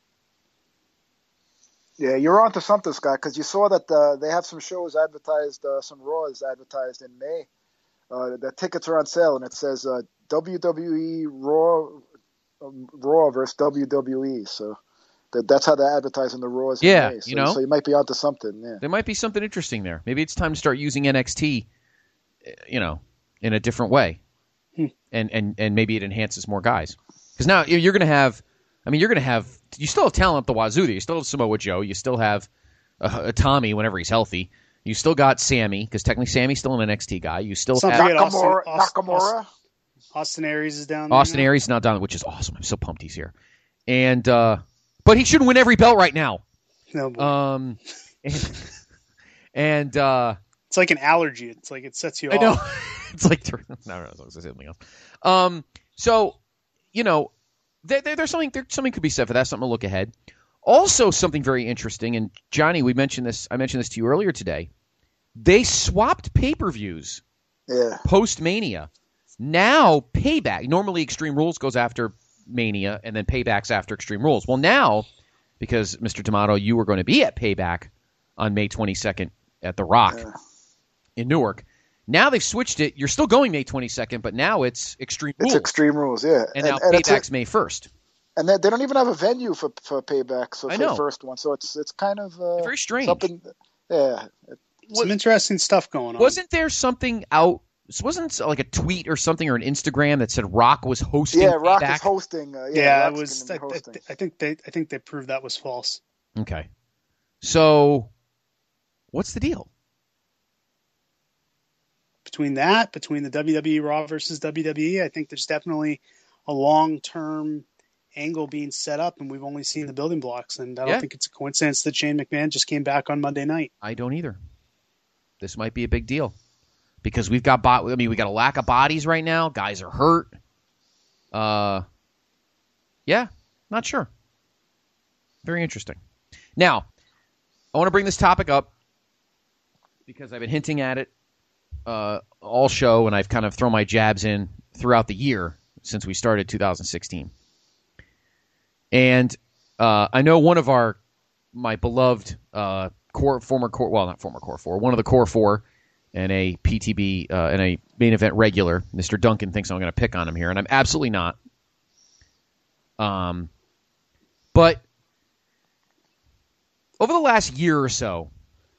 Yeah, you're onto something, Scott, because you saw that uh, they have some shows advertised, uh, some Raws advertised in May. Uh, the tickets are on sale, and it says uh, W W E Raw, um, Raw versus W W E. So that, that's how they're advertising the Raws yeah, in May. So, you know? so you might be onto something. Yeah, there might be something interesting there. Maybe it's time to start using N X T, you know, in a different way, hmm. and, and and maybe it enhances more guys. Because now you're going to have I mean, you're going to have – you still have talent up the wazoo there. You still have Samoa Joe. You still have uh, uh, Tommy whenever he's healthy. You still got Sammy, because technically Sammy's still an N X T guy. You still Some have Nakamura. Austin, Nakamura. Austin Aries is down there. Austin now. Aries is not down, which is awesome. I'm so pumped he's here. And uh, but he shouldn't win every belt right now. No, boy. Um, and, and uh, it's like an allergy. It's like it sets you I off. know. It's like no, no, no, it's something else. Um, so you know, there, there, there's something there, something could be said for that. Something to look ahead. Also, something very interesting, and Johnny, we mentioned this. I mentioned this to you earlier today. They swapped pay-per-views Yeah. post-Mania. Now, Payback. Normally, Extreme Rules goes after Mania, and then Payback's after Extreme Rules. Well, now, because Mister D'Amato, you were going to be at Payback on May twenty-second at The Rock Yeah. in Newark. Now they've switched it. You're still going May twenty-second, but now it's Extreme It's Rules. Extreme Rules, yeah. And now and it's a- Payback's May first. And they, they don't even have a venue for for Payback, so I for know. the first one. So it's it's kind of uh, Very strange. Something, yeah. Some interesting stuff going on. Wasn't there something out? Wasn't it like a tweet or something or an Instagram that said Rock was hosting? Yeah, Rock Payback? is hosting. Uh, yeah, Yeah, it Rock's was. gonna I, be hosting. I, I think they. I think they proved that was false. Okay. So, what's the deal? Between that, between the W W E Raw versus W W E, I think there's definitely a long-term angle being set up, and we've only seen the building blocks. And I don't Yeah. think it's a coincidence that Shane McMahon just came back on Monday night. I don't either. This might be a big deal because we've got. Bo- I mean, we got a lack of bodies right now. Guys are hurt. Uh, yeah, not sure. Very interesting. Now, I want to bring this topic up because I've been hinting at it uh, all show, and I've kind of thrown my jabs in throughout the year since we started two thousand sixteen. And uh, I know one of our, my beloved uh, core, former core, well, not former core four, one of the core four, and a P T B uh, and a main event regular, Mister Duncan, thinks I'm going to pick on him here, and I'm absolutely not. Um, but over the last year or so,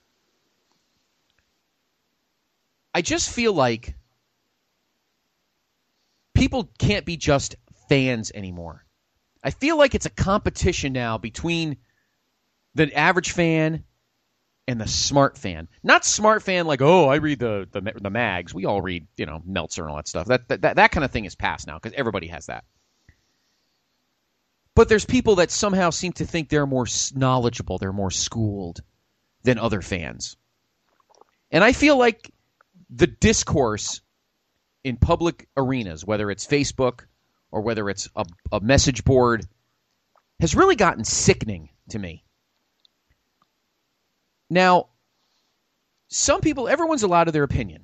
I just feel like people can't be just fans anymore. I feel like it's a competition now between the average fan and the smart fan. Not smart fan like, oh, I read the the, the mags. We all read, you know, Meltzer and all that stuff. That that, that kind of thing is past now because everybody has that. But there's people that somehow seem to think they're more knowledgeable, they're more schooled than other fans. And I feel like the discourse in public arenas, whether it's Facebook or whether it's a, a message board, has really gotten sickening to me. Now, some people, everyone's allowed to their opinion.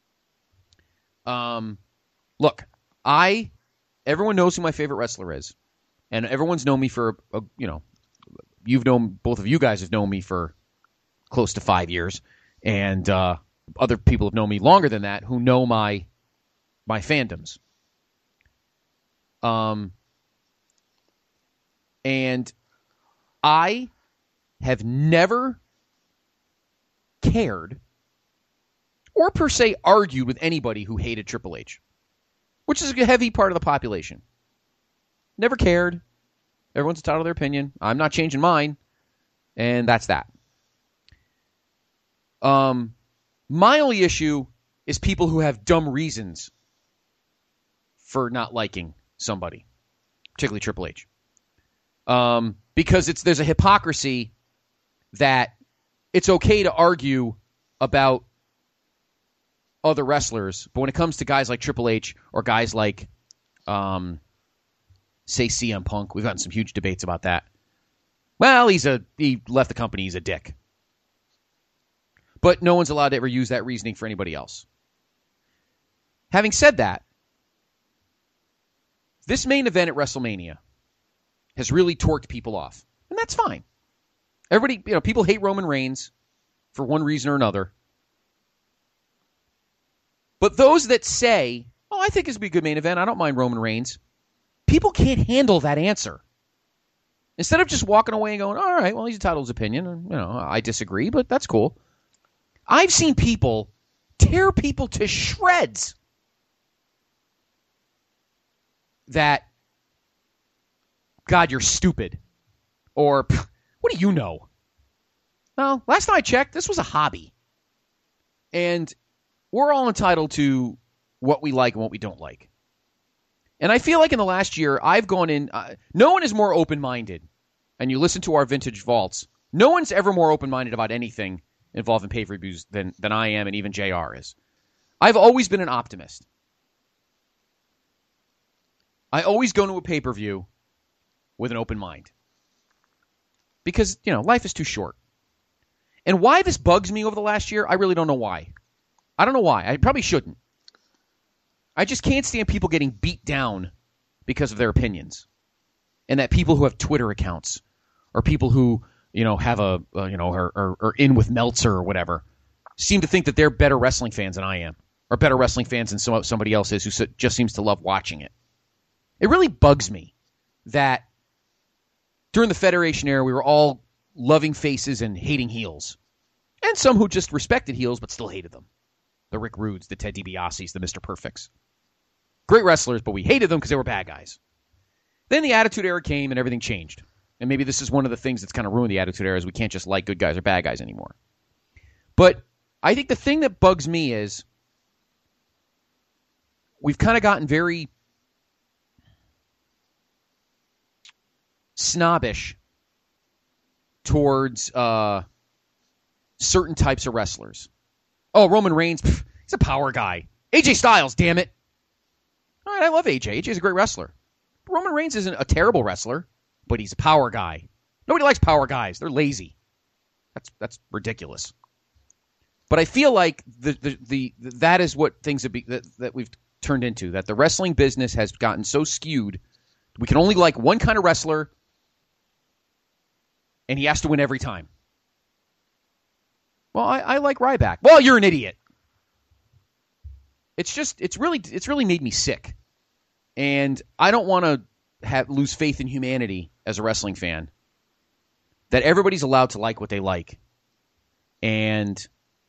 Um, look, I, everyone knows who my favorite wrestler is. And everyone's known me for, a, you know, you've known, both of you guys have known me for close to five years. And uh, other people have known me longer than that who know my my fandoms. Um, and I have never cared or per se argued with anybody who hated Triple H, which is a heavy part of the population. Never cared. Everyone's entitled to their opinion. I'm not changing mine. And that's that. Um, my only issue is people who have dumb reasons for not liking somebody, particularly Triple H. Um, because it's there's a hypocrisy that it's okay to argue about other wrestlers, but when it comes to guys like Triple H or guys like, um, say C M Punk, we've gotten some huge debates about that. Well, he's a he left the company, he's a dick. But no one's allowed to ever use that reasoning for anybody else. Having said that, this main event at WrestleMania has really torqued people off. And that's fine. Everybody, you know, people hate Roman Reigns for one reason or another. But those that say, oh, I think this would be a good main event, I don't mind Roman Reigns, people can't handle that answer. Instead of just walking away and going, all right, well, he's entitled to his opinion. And, you know, I disagree, but that's cool. I've seen people tear people to shreds that God, you're stupid. Or, what do you know? Well, last time I checked, this was a hobby. And we're all entitled to what we like and what we don't like. And I feel like in the last year, I've gone in, uh, no one is more open-minded. And you listen to our vintage vaults, no one's ever more open-minded about anything involving pay-per-views than, than I am and even J R is. I've always been an optimist. I always go to a pay-per-view with an open mind. Because, you know, life is too short. And why this bugs me over the last year, I really don't know why. I don't know why. I probably shouldn't. I just can't stand people getting beat down because of their opinions. And that people who have Twitter accounts or people who, you know, have a, uh, you know, are, are, are in with Meltzer or whatever, seem to think that they're better wrestling fans than I am. Or better wrestling fans than some, somebody else is who just seems to love watching it. It really bugs me that during the Federation era, we were all loving faces and hating heels. And some who just respected heels but still hated them. The Rick Rudes, the Ted DiBiase's, the Mister Perfects. Great wrestlers, but we hated them because they were bad guys. Then the Attitude Era came and everything changed. And maybe this is one of the things that's kind of ruined the Attitude Era is we can't just like good guys or bad guys anymore. But I think the thing that bugs me is we've kind of gotten very snobbish towards uh, certain types of wrestlers. Oh, Roman Reigns, pff, he's a power guy. A J Styles, damn it. All right, I love A J. A J's a great wrestler. Roman Reigns isn't a terrible wrestler, but he's a power guy. Nobody likes power guys. They're lazy. That's that's ridiculous. But I feel like the the, the, the that is what things have be, that, that we've turned into, that the wrestling business has gotten so skewed. We can only like one kind of wrestler, and he has to win every time. Well, I, I like Ryback. Well, you're an idiot. It's just, it's really, it's really made me sick. And I don't want to have lose faith in humanity as a wrestling fan. That everybody's allowed to like what they like. And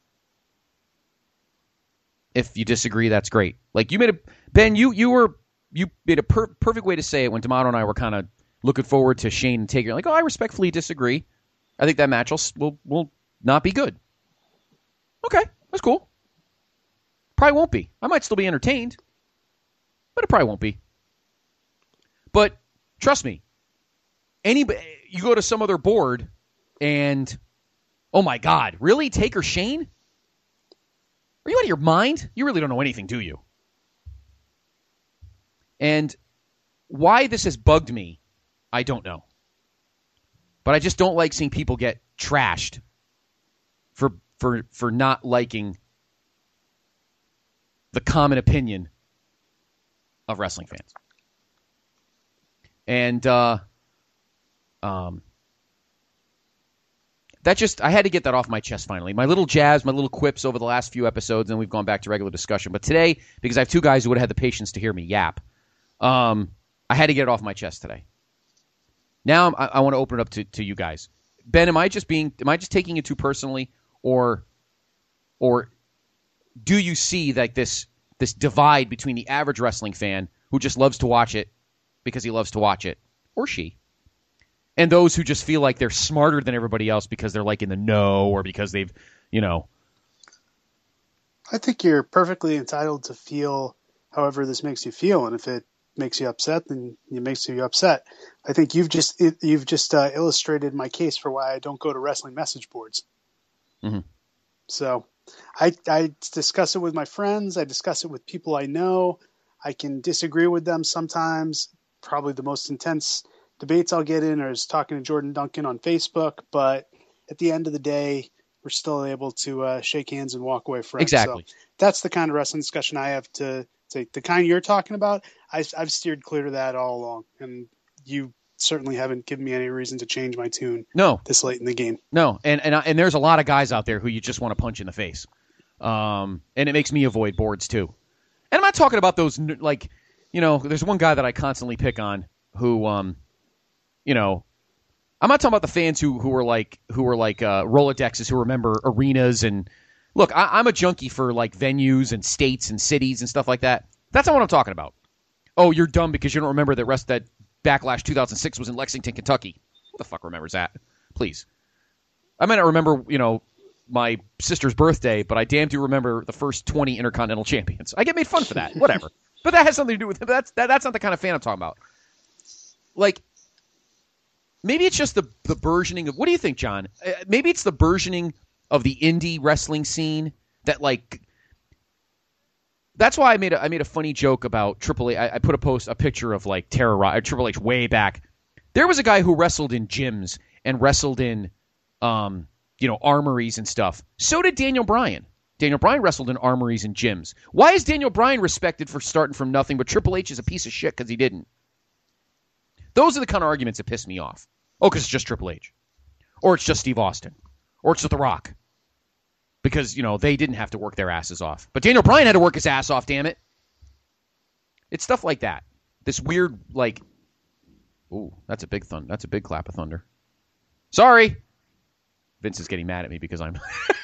if you disagree, that's great. Like you made a, Ben, you, you were, you made a per, perfect way to say it when D'Amato and I were kind of looking forward to Shane and Taker. Like, oh, I respectfully disagree. I think that match will, will, will not be good. Okay, that's cool. Probably won't be. I might still be entertained, but it probably won't be. But trust me, anybody, you go to some other board and, oh my God, really? Taker Shane? Are you out of your mind? You really don't know anything, do you? And why this has bugged me, I don't know. But I just don't like seeing people get trashed for for for not liking the common opinion of wrestling fans. And uh, um, that just, I had to get that off my chest finally. My little jabs, my little quips over the last few episodes, and we've gone back to regular discussion. But today, because I have two guys who would have had the patience to hear me yap, um, I had to get it off my chest today. Now I, I want to open it up to, to you guys. Ben, am I just being, am I just taking it too personally, or, or do you see like this this divide between the average wrestling fan who just loves to watch it because he loves to watch it, or she, and those who just feel like they're smarter than everybody else because they're like in the know or because they've, you know. I think you're perfectly entitled to feel however this makes you feel, and if it makes you upset, then it makes you upset. I think you've just it, you've just uh, illustrated my case for why I don't go to wrestling message boards. Mm-hmm. So I, I discuss it with my friends. I discuss it with people I know. I can disagree with them sometimes. Probably the most intense debates I'll get in is talking to Jordan Duncan on Facebook. But at the end of the day, we're still able to uh, shake hands and walk away friends. Exactly. So that's the kind of wrestling discussion I have to say. The kind you're talking about, I've, I've steered clear to that all along. And you certainly haven't given me any reason to change my tune. No. This late in the game. No, and and and there's a lot of guys out there who you just want to punch in the face, um, and it makes me avoid boards too. And I'm not talking about those like, you know, there's one guy that I constantly pick on who, um, you know, I'm not talking about the fans who who are like who are like uh, Rolodexes who remember arenas and look, I, I'm a junkie for like venues and states and cities and stuff like that. That's not what I'm talking about. Oh, you're dumb because you don't remember that rest that Backlash two thousand six was in Lexington, Kentucky. Who the fuck remembers that? Please. I might not remember, you know, my sister's birthday, but I damn do remember the first twenty Intercontinental Champions. I get made fun for that. Whatever. But that has something to do with it. That's, that, that's not the kind of fan I'm talking about. Like, maybe it's just the, the burgeoning of... What do you think, John? Uh, maybe it's the burgeoning of the indie wrestling scene that, like... That's why I made a, I made a funny joke about Triple H. I, I put a post, a picture of, like, Terror, Triple H way back. There was a guy who wrestled in gyms and wrestled in, um, you know, armories and stuff. So did Daniel Bryan. Daniel Bryan wrestled in armories and gyms. Why is Daniel Bryan respected for starting from nothing, but Triple H is a piece of shit because he didn't? Those are the kind of arguments that piss me off. Oh, because it's just Triple H. Or it's just Steve Austin. Or it's just The Rock. Because, you know, they didn't have to work their asses off. But Daniel Bryan had to work his ass off, damn it. It's stuff like that. This weird, like... Ooh, that's a big thun- That's a big clap of thunder. Sorry! Vince is getting mad at me because I'm...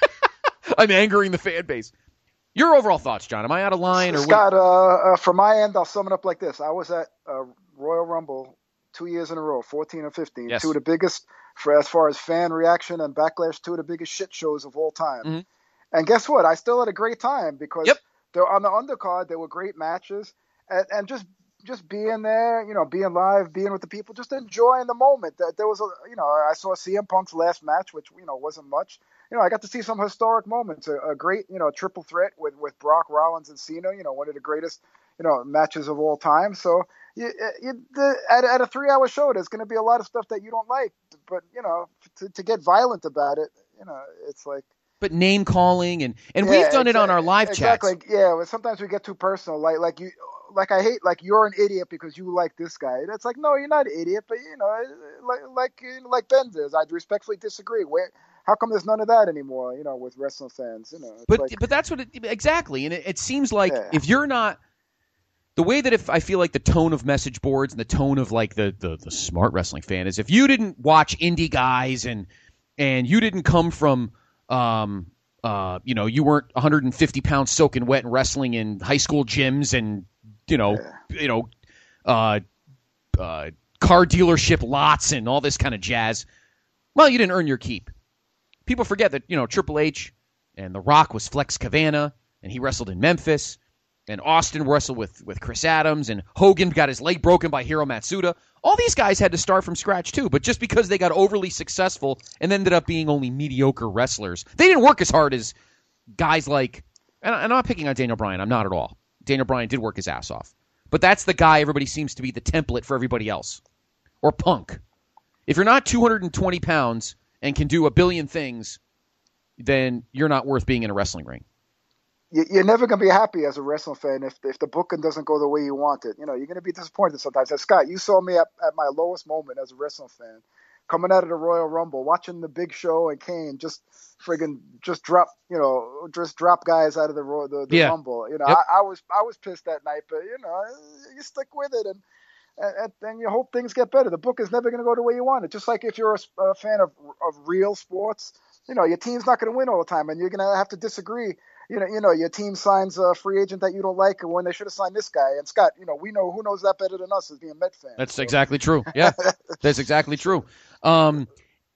I'm angering the fan base. Your overall thoughts, John? Am I out of line? Or Scott, uh, uh, from my end, I'll sum it up like this. I was at uh, Royal Rumble two years in a row, fourteen and fifteen. Yes. Two of the biggest, for as far as fan reaction and backlash, two of the biggest shit shows of all time. Mm-hmm. And guess what? I still had a great time because yep. they're on the undercard. There were great matches. And, and just just being there, you know, being live, being with the people, just enjoying the moment. There was, a, you know, I saw C M Punk's last match, which, you know, wasn't much. You know, I got to see some historic moments, a, a great, you know, triple threat with, with Brock, Rollins, and Cena, you know, one of the greatest, you know, matches of all time. So you, you, the, at, at a three-hour show, there's going to be a lot of stuff that you don't like. But, you know, to, to get violent about it, you know, it's like. But name calling, and, and yeah, we've done exactly, it on our live exactly. chats. Yeah, well, sometimes we get too personal. Like, like you, like I hate, like you're an idiot because you like this guy. It's like, no, you're not an idiot, but you know, like, like, like Ben does. I'd respectfully disagree. Where, how come there's none of that anymore? You know, with wrestling fans, you know. It's but like, but that's what it, exactly, and it, it seems like yeah. if you're not. The way that if I feel like the tone of message boards and the tone of like the, the, the smart wrestling fan is if you didn't watch indie guys and and you didn't come from um uh you know you weren't one hundred fifty pounds soaking wet and wrestling in high school gyms and you know yeah. you know uh uh car dealership lots and all this kind of jazz, well, you didn't earn your keep. People forget that you know Triple H and The Rock was Flex Cavana and he wrestled in Memphis. And Austin wrestled with, with Chris Adams, and Hogan got his leg broken by Hiro Matsuda. All these guys had to start from scratch, too. But just because they got overly successful and ended up being only mediocre wrestlers, they didn't work as hard as guys like... And I'm not picking on Daniel Bryan. I'm not at all. Daniel Bryan did work his ass off. But that's the guy everybody seems to be the template for everybody else. Or Punk. If you're not two hundred twenty pounds and can do a billion things, then you're not worth being in a wrestling ring. You're never going to be happy as a wrestling fan if if the booking doesn't go the way you want it. You know, you're going to be disappointed sometimes. And Scott, you saw me at, at my lowest moment as a wrestling fan, coming out of the Royal Rumble, watching the Big Show and Kane just friggin' just drop, you know, just drop guys out of the the, the yeah. Rumble. You know, yep. I, I was I was pissed that night, but you know, you stick with it and. And, and you hope things get better. The book is never going to go the way you want it. Just like if you're a, a fan of of real sports, you know your team's not going to win all the time, and you're going to have to disagree. You know, you know your team signs a free agent that you don't like, and when they should have signed this guy. And Scott, you know, we know who knows that better than us as being Met fans. That's so. exactly true. Yeah, that's exactly true. Um,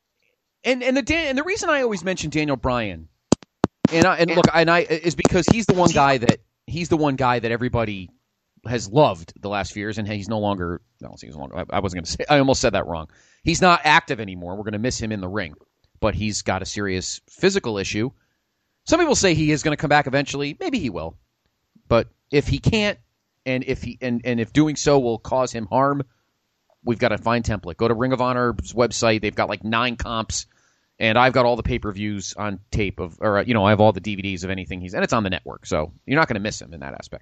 and and the Dan, and the reason I always mention Daniel Bryan, and I, and look, and I is because he's the one guy that he's the one guy that everybody has loved the last few years, and he's no longer. I don't think he's no longer. I, I wasn't going to say. I almost said that wrong. He's not active anymore. We're going to miss him in the ring, but he's got a serious physical issue. Some people say he is going to come back eventually. Maybe he will, but if he can't, and if he and, and if doing so will cause him harm, we've got to find template. Go to Ring of Honor's website. They've got like nine comps, and I've got all the pay per views on tape of, or you know, I have all the D V Ds of anything he's, and it's on the network, so you're not going to miss him in that aspect.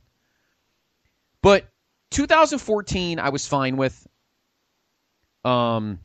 But two thousand fourteen, I was fine with, um,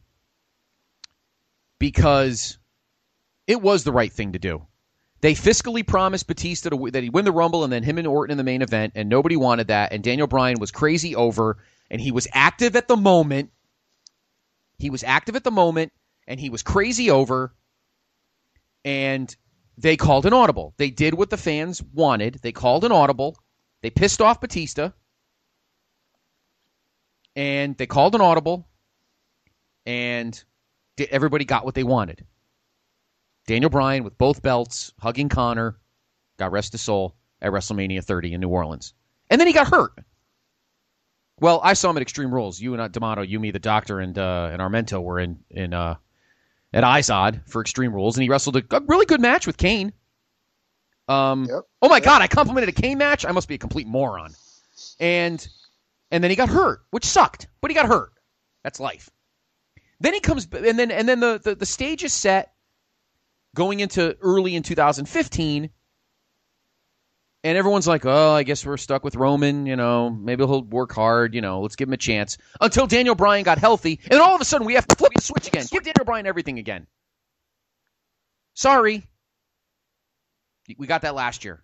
because it was the right thing to do. They fiscally promised Batista to, that he'd win the Rumble and then him and Orton in the main event, and nobody wanted that, and Daniel Bryan was crazy over, and he was active at the moment. He was active at the moment, and he was crazy over, and they called an audible. They did what the fans wanted. They called an audible. They pissed off Batista. And they called an audible, and everybody got what they wanted. Daniel Bryan with both belts, hugging Conor, God rest his soul, at WrestleMania thirty in New Orleans. And then he got hurt. Well, I saw him at Extreme Rules. You and uh, D'Amato, you, me, the Doctor, and uh, and Armento were in in uh, at Izod for Extreme Rules, and he wrestled a, a really good match with Kane. Um, yep. Oh my yep. God, I complimented a Kane match? I must be a complete moron. And and then he got hurt, which sucked, but he got hurt. That's life. Then he comes, and then and then the, the, the stage is set going into early in two thousand fifteen, and everyone's like, oh, I guess we're stuck with Roman, you know, maybe he'll work hard, you know, let's give him a chance. Until Daniel Bryan got healthy, and then all of a sudden we have to flip the switch again. Give Daniel Bryan everything again. Sorry. We got that last year.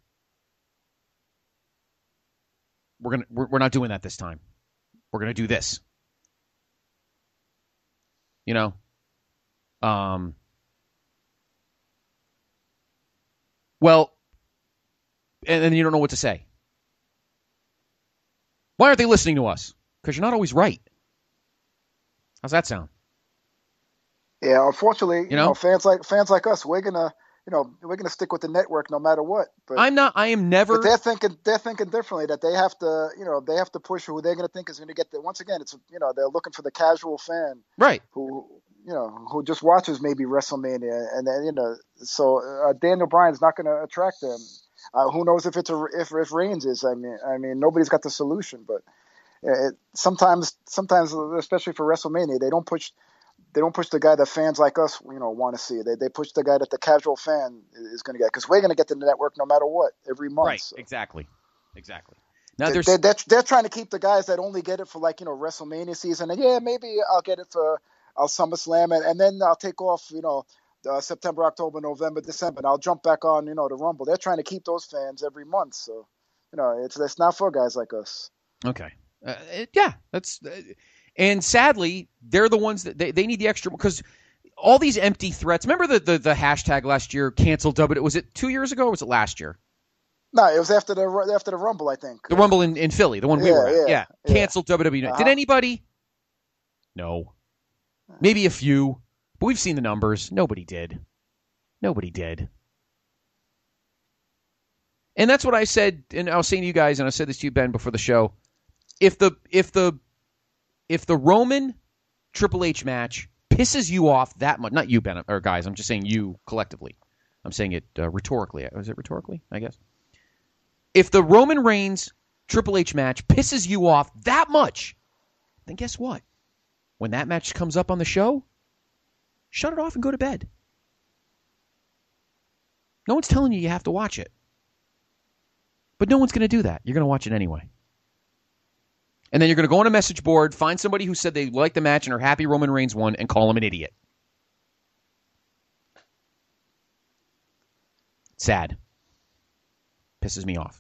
We're gonna we're, we're not doing that this time. We're gonna do this. You know? Um Well, and then you don't know what to say. Why aren't they listening to us? Because you're not always right. How's that sound? Yeah, unfortunately, you know, you know fans like fans like us, we're gonna, you know, we're gonna stick with the network no matter what. But I'm not. I am never. But they're thinking. They're thinking differently. That they have to, you know, they have to push who they're gonna think is gonna get the. Once again, it's you know, they're looking for the casual fan, right? Who you know, who just watches maybe WrestleMania, and then you know, so uh, Daniel Bryan's not gonna attract them. Uh, who knows if it's a if if Reigns is? I mean, I mean, nobody's got the solution. But it, sometimes, sometimes, especially for WrestleMania, they don't push. They don't push the guy that fans like us, you know, want to see. They they push the guy that the casual fan is going to get, because we're going to get the network no matter what every month. Right. So. Exactly. Exactly. Now they, there's they're, they're, they're trying to keep the guys that only get it for, like, you know, WrestleMania season, and yeah, maybe I'll get it for I'll SummerSlam, and, and then I'll take off, you know, uh, September, October, November, December, and I'll jump back on, you know, the Rumble. They're trying to keep those fans every month, so you know, it's it's not for guys like us. Okay. Uh, it, yeah, that's uh, and sadly, they're the ones that they, they need the extra, because all these empty threats. Remember the, the, the hashtag last year, cancel W? Was it two years ago or was it last year? No, it was after the after the Rumble, I think. The Rumble in, in Philly, the one we yeah, were at. Yeah, yeah. Cancel yeah. W W E. Uh-huh. Did anybody? No. Maybe a few, but we've seen the numbers. Nobody did. Nobody did. And that's what I said, and I was saying to you guys, and I said this to you, Ben, before the show. If the if the if the Roman Triple H match pisses you off that much, not you, Ben, or guys, I'm just saying you collectively. I'm saying it uh, rhetorically. Was it rhetorically? I guess. If the Roman Reigns Triple H match pisses you off that much, then guess what? When that match comes up on the show, shut it off and go to bed. No one's telling you you have to watch it. But no one's going to do that. You're going to watch it anyway. And then you're going to go on a message board, find somebody who said they liked the match and are happy Roman Reigns won, and call him an idiot. Sad. Pisses me off.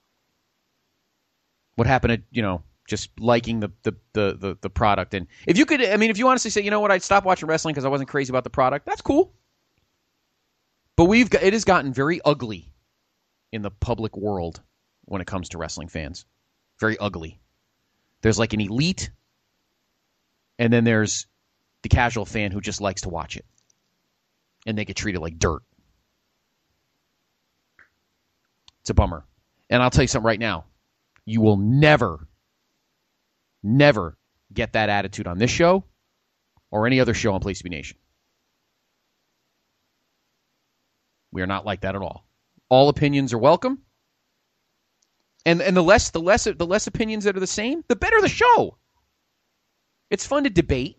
What happened to, you know, just liking the, the, the, the, the product? And if you could, I mean, if you honestly say, you know what, I'd stop watching wrestling because I wasn't crazy about the product, that's cool. But we've got, it has gotten very ugly in the public world when it comes to wrestling fans. Very ugly. There's like an elite, and then there's the casual fan who just likes to watch it. And they get treated like dirt. It's a bummer. And I'll tell you something right now. You will never, never get that attitude on this show or any other show on Place to Be Nation. We are not like that at all. All opinions are welcome. And and the less the less the less opinions that are the same, the better the show. It's fun to debate.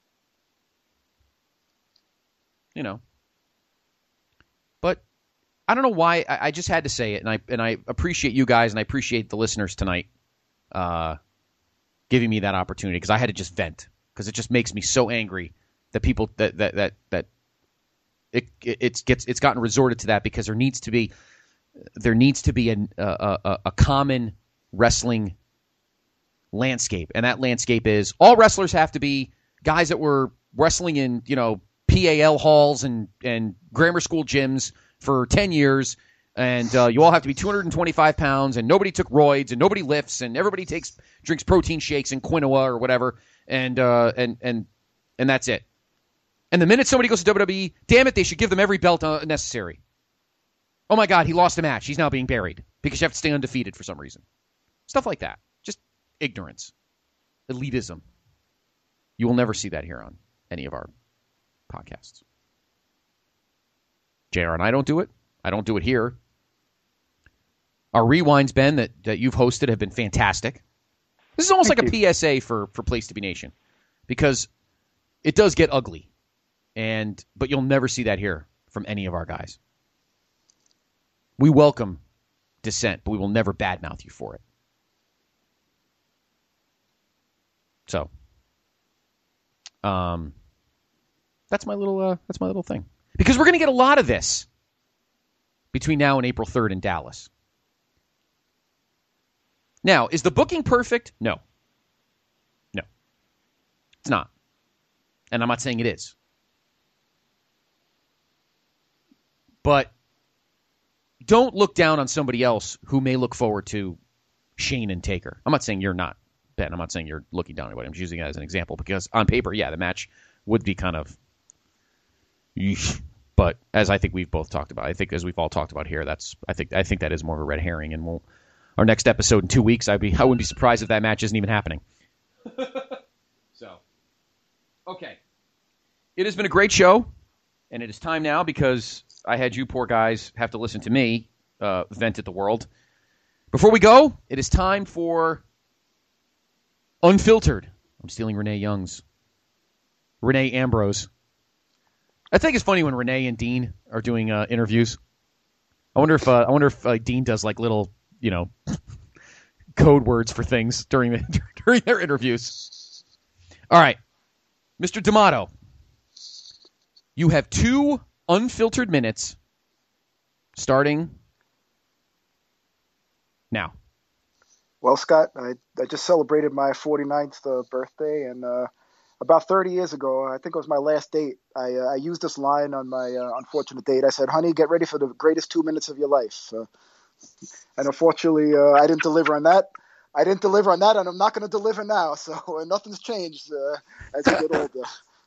You know. But I don't know why. I, I just had to say it, and I and I appreciate you guys, and I appreciate the listeners tonight uh, giving me that opportunity, because I had to just vent, because it just makes me so angry that people that that that that it, it it's gets it's gotten resorted to that, because there needs to be there needs to be a a, a, a common wrestling landscape, and that landscape is all wrestlers have to be guys that were wrestling in, you know, P A L halls and and grammar school gyms for ten years, And uh, you all have to be two hundred twenty-five pounds, and nobody took roids, and nobody lifts, and everybody takes drinks protein shakes and quinoa or whatever, and uh, and and and that's it. And the minute somebody goes to W W E, damn it, they should give them every belt uh, necessary. Oh my God, he lost a match. He's now being buried because you have to stay undefeated for some reason. Stuff like that. Just ignorance. Elitism. You will never see that here on any of our podcasts. J R and I don't do it. I don't do it here. Our rewinds, Ben, that, that you've hosted have been fantastic. This is almost Thank like you. a P S A for, for Place to Be Nation, because it does get ugly, and but you'll never see that here from any of our guys. We welcome dissent, but we will never badmouth you for it. So, um, that's my little uh, that's my little thing, because we're going to get a lot of this between now and April third in Dallas. Now, is the booking perfect? No. No. It's not. And I'm not saying it is. But don't look down on somebody else who may look forward to Shane and Taker. I'm not saying you're not, Ben. I'm not saying you're looking down on anybody. I'm just using it as an example because on paper, yeah, the match would be kind of... Eesh. But as I think we've both talked about, I think as we've all talked about here, that's I think I think that is more of a red herring, and we'll our next episode in two weeks, I'd be I wouldn't be surprised if that match isn't even happening. So, okay, it has been a great show, and it is time now because I had you poor guys have to listen to me uh, vent at the world. Before we go, it is time for Unfiltered. I'm stealing Renee Young's. Renee Ambrose. I think it's funny when Renee and Dean are doing uh, interviews. I wonder if uh, I wonder if uh, Dean does like little, you know, code words for things during the, during their interviews. All right, Mister D'Amato, you have two unfiltered minutes starting now. Well, Scott, I I just celebrated my forty-ninth uh, birthday, and uh, about thirty years ago, I think it was my last date, I, uh, I used this line on my uh, unfortunate date. I said, honey, get ready for the greatest two minutes of your life. Uh, and unfortunately, uh, I didn't deliver on that. I didn't deliver on that, and I'm not going to deliver now. So uh, nothing's changed uh, as you get older.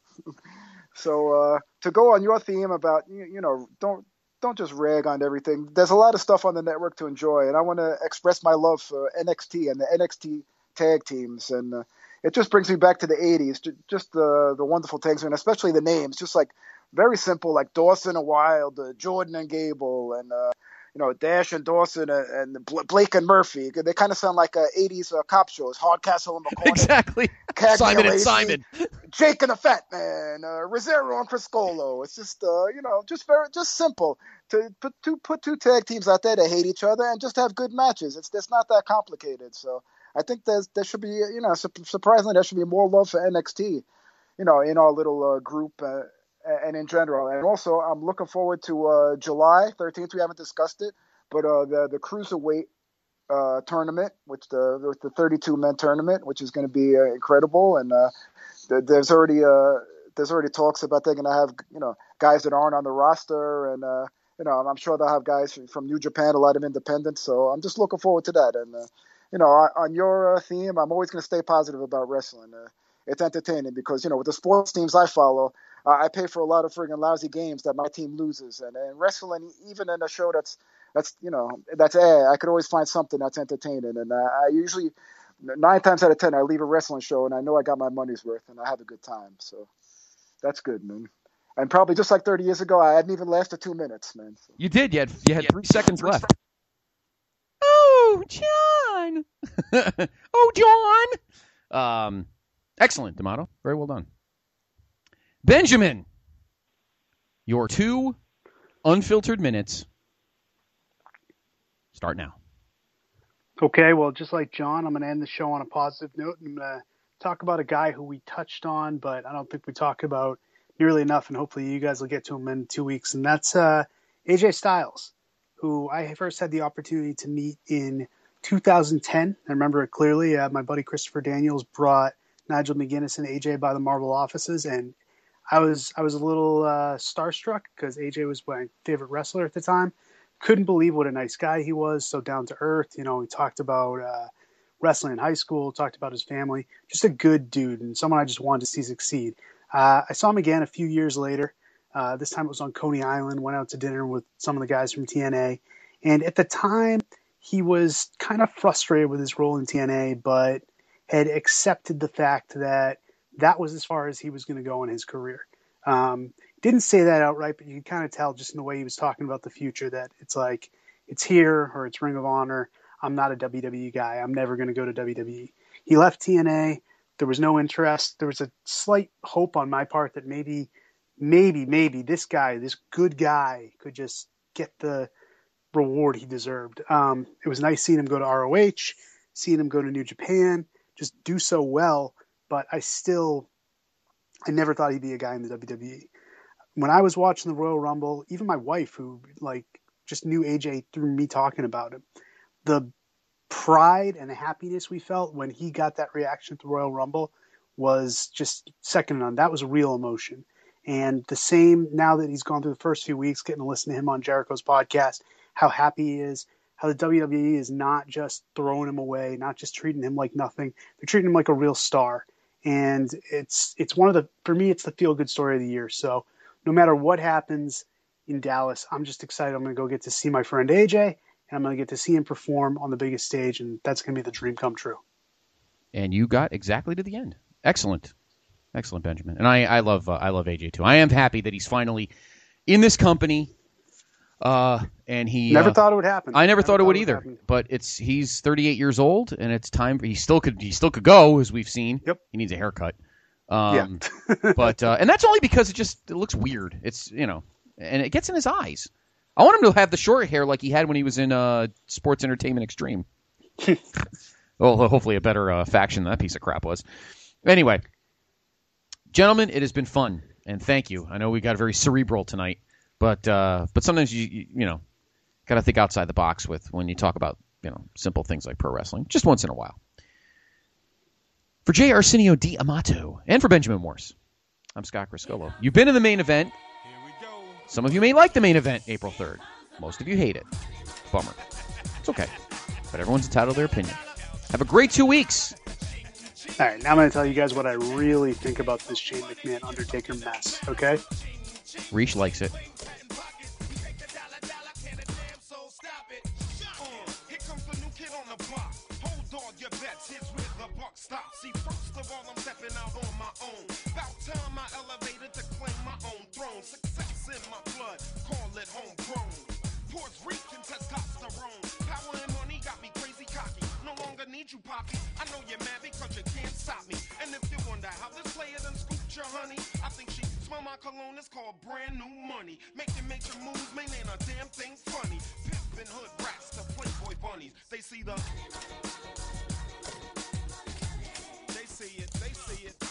So uh, to go on your theme about, you, you know, don't don't just rag on everything. There's a lot of stuff on the network to enjoy, and I want to express my love for N X T and the N X T tag teams, and uh, it just brings me back to the eighties, just the the wonderful tags, and especially the names, just like very simple, like Dawson and Wild, uh, Jordan and Gable, and uh, you know, Dash and Dawson and, and Blake and Murphy. They kind of sound like uh, eighties uh, cop shows. Hardcastle and McCormick. Exactly. Cagney Simon and Lacey, Simon. Jake and the Fat Man, uh, Rosero and Criscolo. It's just uh, you know, just very just simple to put two put two tag teams out there that hate each other and just have good matches. It's it's not that complicated. So I think there's there should be, you know, su- surprisingly there should be more love for N X T, you know, in our little uh, group uh, and in general. And also, I'm looking forward to uh, July thirteenth. We haven't discussed it, but uh, the the cruiserweight uh, tournament, which the the thirty-two men tournament, which is going to be uh, incredible. And uh, th- there's already uh, there's already talks about they're going to have, you know, guys that aren't on the roster, and uh, you know, I'm sure they'll have guys from New Japan, a lot of independents. So I'm just looking forward to that. And uh, you know, on your uh, theme, I'm always going to stay positive about wrestling. Uh, it's entertaining because, you know, with the sports teams I follow, uh, I pay for a lot of friggin' lousy games that my team loses. And, and wrestling, even in a show that's, that's you know, that's eh, I could always find something that's entertaining. And uh, I usually, nine times out of ten, I leave a wrestling show and I know I got my money's worth and I have a good time. So that's good, man. And probably just like thirty years ago, I hadn't even lasted two minutes, man. So. You did. You had, you had three seconds left. Oh, John. oh, John. Um, excellent, D'Amato. Very well done. Benjamin, your two unfiltered minutes start now. Okay, well, just like John, I'm going to end the show on a positive note. I'm going to talk about a guy who we touched on, but I don't think we talk about nearly enough, and hopefully you guys will get to him in two weeks, and that's uh, A J Styles, who I first had the opportunity to meet in two thousand ten. I remember it clearly. Uh, my buddy Christopher Daniels brought Nigel McGuinness and A J by the Marvel offices, and I was I was a little uh, starstruck because A J was my favorite wrestler at the time. couldn't believe what a nice guy he was, so down to earth. You know, he talked about uh, wrestling in high school, talked about his family, just a good dude and someone I just wanted to see succeed. Uh, I saw him again a few years later. Uh, this time it was on Coney Island, went out to dinner with some of the guys from T N A. And at the time, he was kind of frustrated with his role in T N A, but had accepted the fact that that was as far as he was going to go in his career. Um, didn't say that outright, but you could kind of tell just in the way he was talking about the future that it's like, it's here or it's Ring of Honor. I'm not a W W E guy. I'm never going to go to W W E. He left T N A. There was no interest. There was a slight hope on my part that maybe, maybe, maybe this guy, this good guy could just get the reward he deserved. Um, it was nice seeing him go to R O H, seeing him go to New Japan, just do so well. But I still, I never thought he'd be a guy in the W W E. When I was watching the Royal Rumble, even my wife, who like just knew A J through me talking about him, the pride and the happiness we felt when he got that reaction at the Royal Rumble was just second to none. That was a real emotion. And the same now that he's gone through the first few weeks, getting to listen to him on Jericho's podcast, how happy he is, how the W W E is not just throwing him away, not just treating him like nothing. They're treating him like a real star. And it's it's one of the, for me, it's the feel-good story of the year. So no matter what happens in Dallas, I'm just excited. I'm going to go get to see my friend A J, and I'm going to get to see him perform on the biggest stage, and that's going to be the dream come true. And you got exactly to the end. Excellent. Excellent, Benjamin. And I, I love uh, I love A J, too. I am happy that he's finally in this company. Uh, and he never uh, thought it would happen. I never, never thought, thought it would, it would either. Happen. But it's he's thirty-eight years old, and it's time. He still could he still could go, as we've seen. Yep. He needs a haircut. Um, yeah. but uh, and that's only because it just it looks weird. It's you know, and it gets in his eyes. I want him to have the short hair like he had when he was in uh, Sports Entertainment Extreme. Well, hopefully a better uh, faction than that piece of crap was. Anyway, gentlemen, it has been fun, and thank you. I know we got very cerebral tonight. But uh, but sometimes you you, you know got to think outside the box with when you talk about you know simple things like pro wrestling, just once in a while. For J. Arsenio D'Amato and for Benjamin Morse, I'm Scott Criscolo. You've been in the main event. Some of you may like the main event April third. Most of you hate it. Bummer. It's okay. But everyone's entitled to their opinion. Have a great two weeks. All right, now I'm going to tell you guys what I really think about this Shane McMahon Undertaker mess. Okay. Reach likes it. See, first of all, I'm stepping out on my own. About time I elevated to claim my own throne. Success in my blood, call it homegrown. Puerto Rican testosterone. Power and money got me crazy cocky. No longer need you, Poppy. I know you're mad because you can't stop me. And if you wonder how this player done scooped your honey, I think she smell my cologne, it's called brand new money. Making major moves, man, ain't a damn thing funny. Pimpin' hood rats to Playboy bunnies. They see the... They see it, they see it.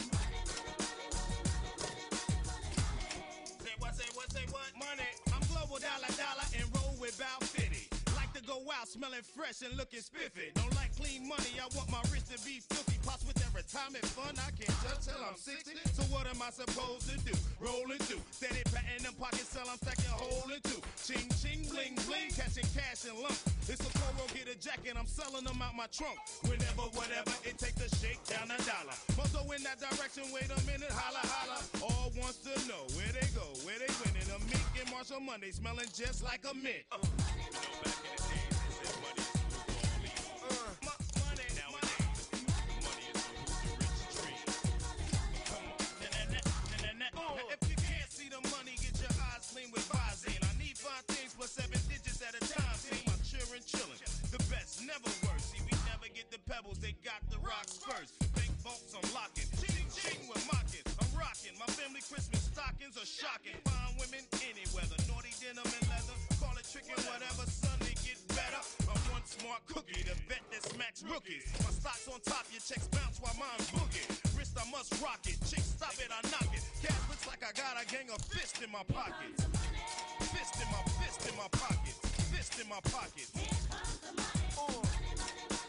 Say what, say what, say what? Money. I'm global dollar dollar and roll with Bow fifty. Like to go out smelling fresh and looking spiffy. Don't like clean money, I want my wrist to be filthy. Plus with that retirement fund, I can't touch till I'm sixty. So what am I supposed to do? Rolling through. Steady patting them pockets till I'm stacking holding two. Ching, ching, bling, bling, catching cash and lump. It's a Toro, get a jacket, I'm selling them out my trunk. Whenever, whatever, it takes a shake down a dollar. Mozo in that direction, wait a minute, holla, holla. All wants to know where they go, where they winning. A Mick and Marshall Monday, smelling just like a mint. Uh. You know, back in the days, they said money is the root of all evil. Uh, money, nowadays, money is the root of rich dreams. Come on. Oh. Now, if you can't see the money, get your eyes clean with Visine. I need five things plus seven digits at a time. See my children chillin'. The best, never worse. See, we never get the pebbles, they got the rocks first. Big bolts, I'm locking. Ching, ching, we're mocking. I'm rocking. My family Christmas stockings are shocking. Fine women, any weather. Naughty denim and leather. Call it trickin', whatever, son, they get better. I'm one smart cookie, the vet that smacks rookies. My stock's on top, your checks bounce while mine's boogie. Wrist, I must rock it. Chick, stop it, I knock it. Cash looks like I got a gang of fists in my pockets. Fist in my fist in my pockets. Fist in my pockets. Uh.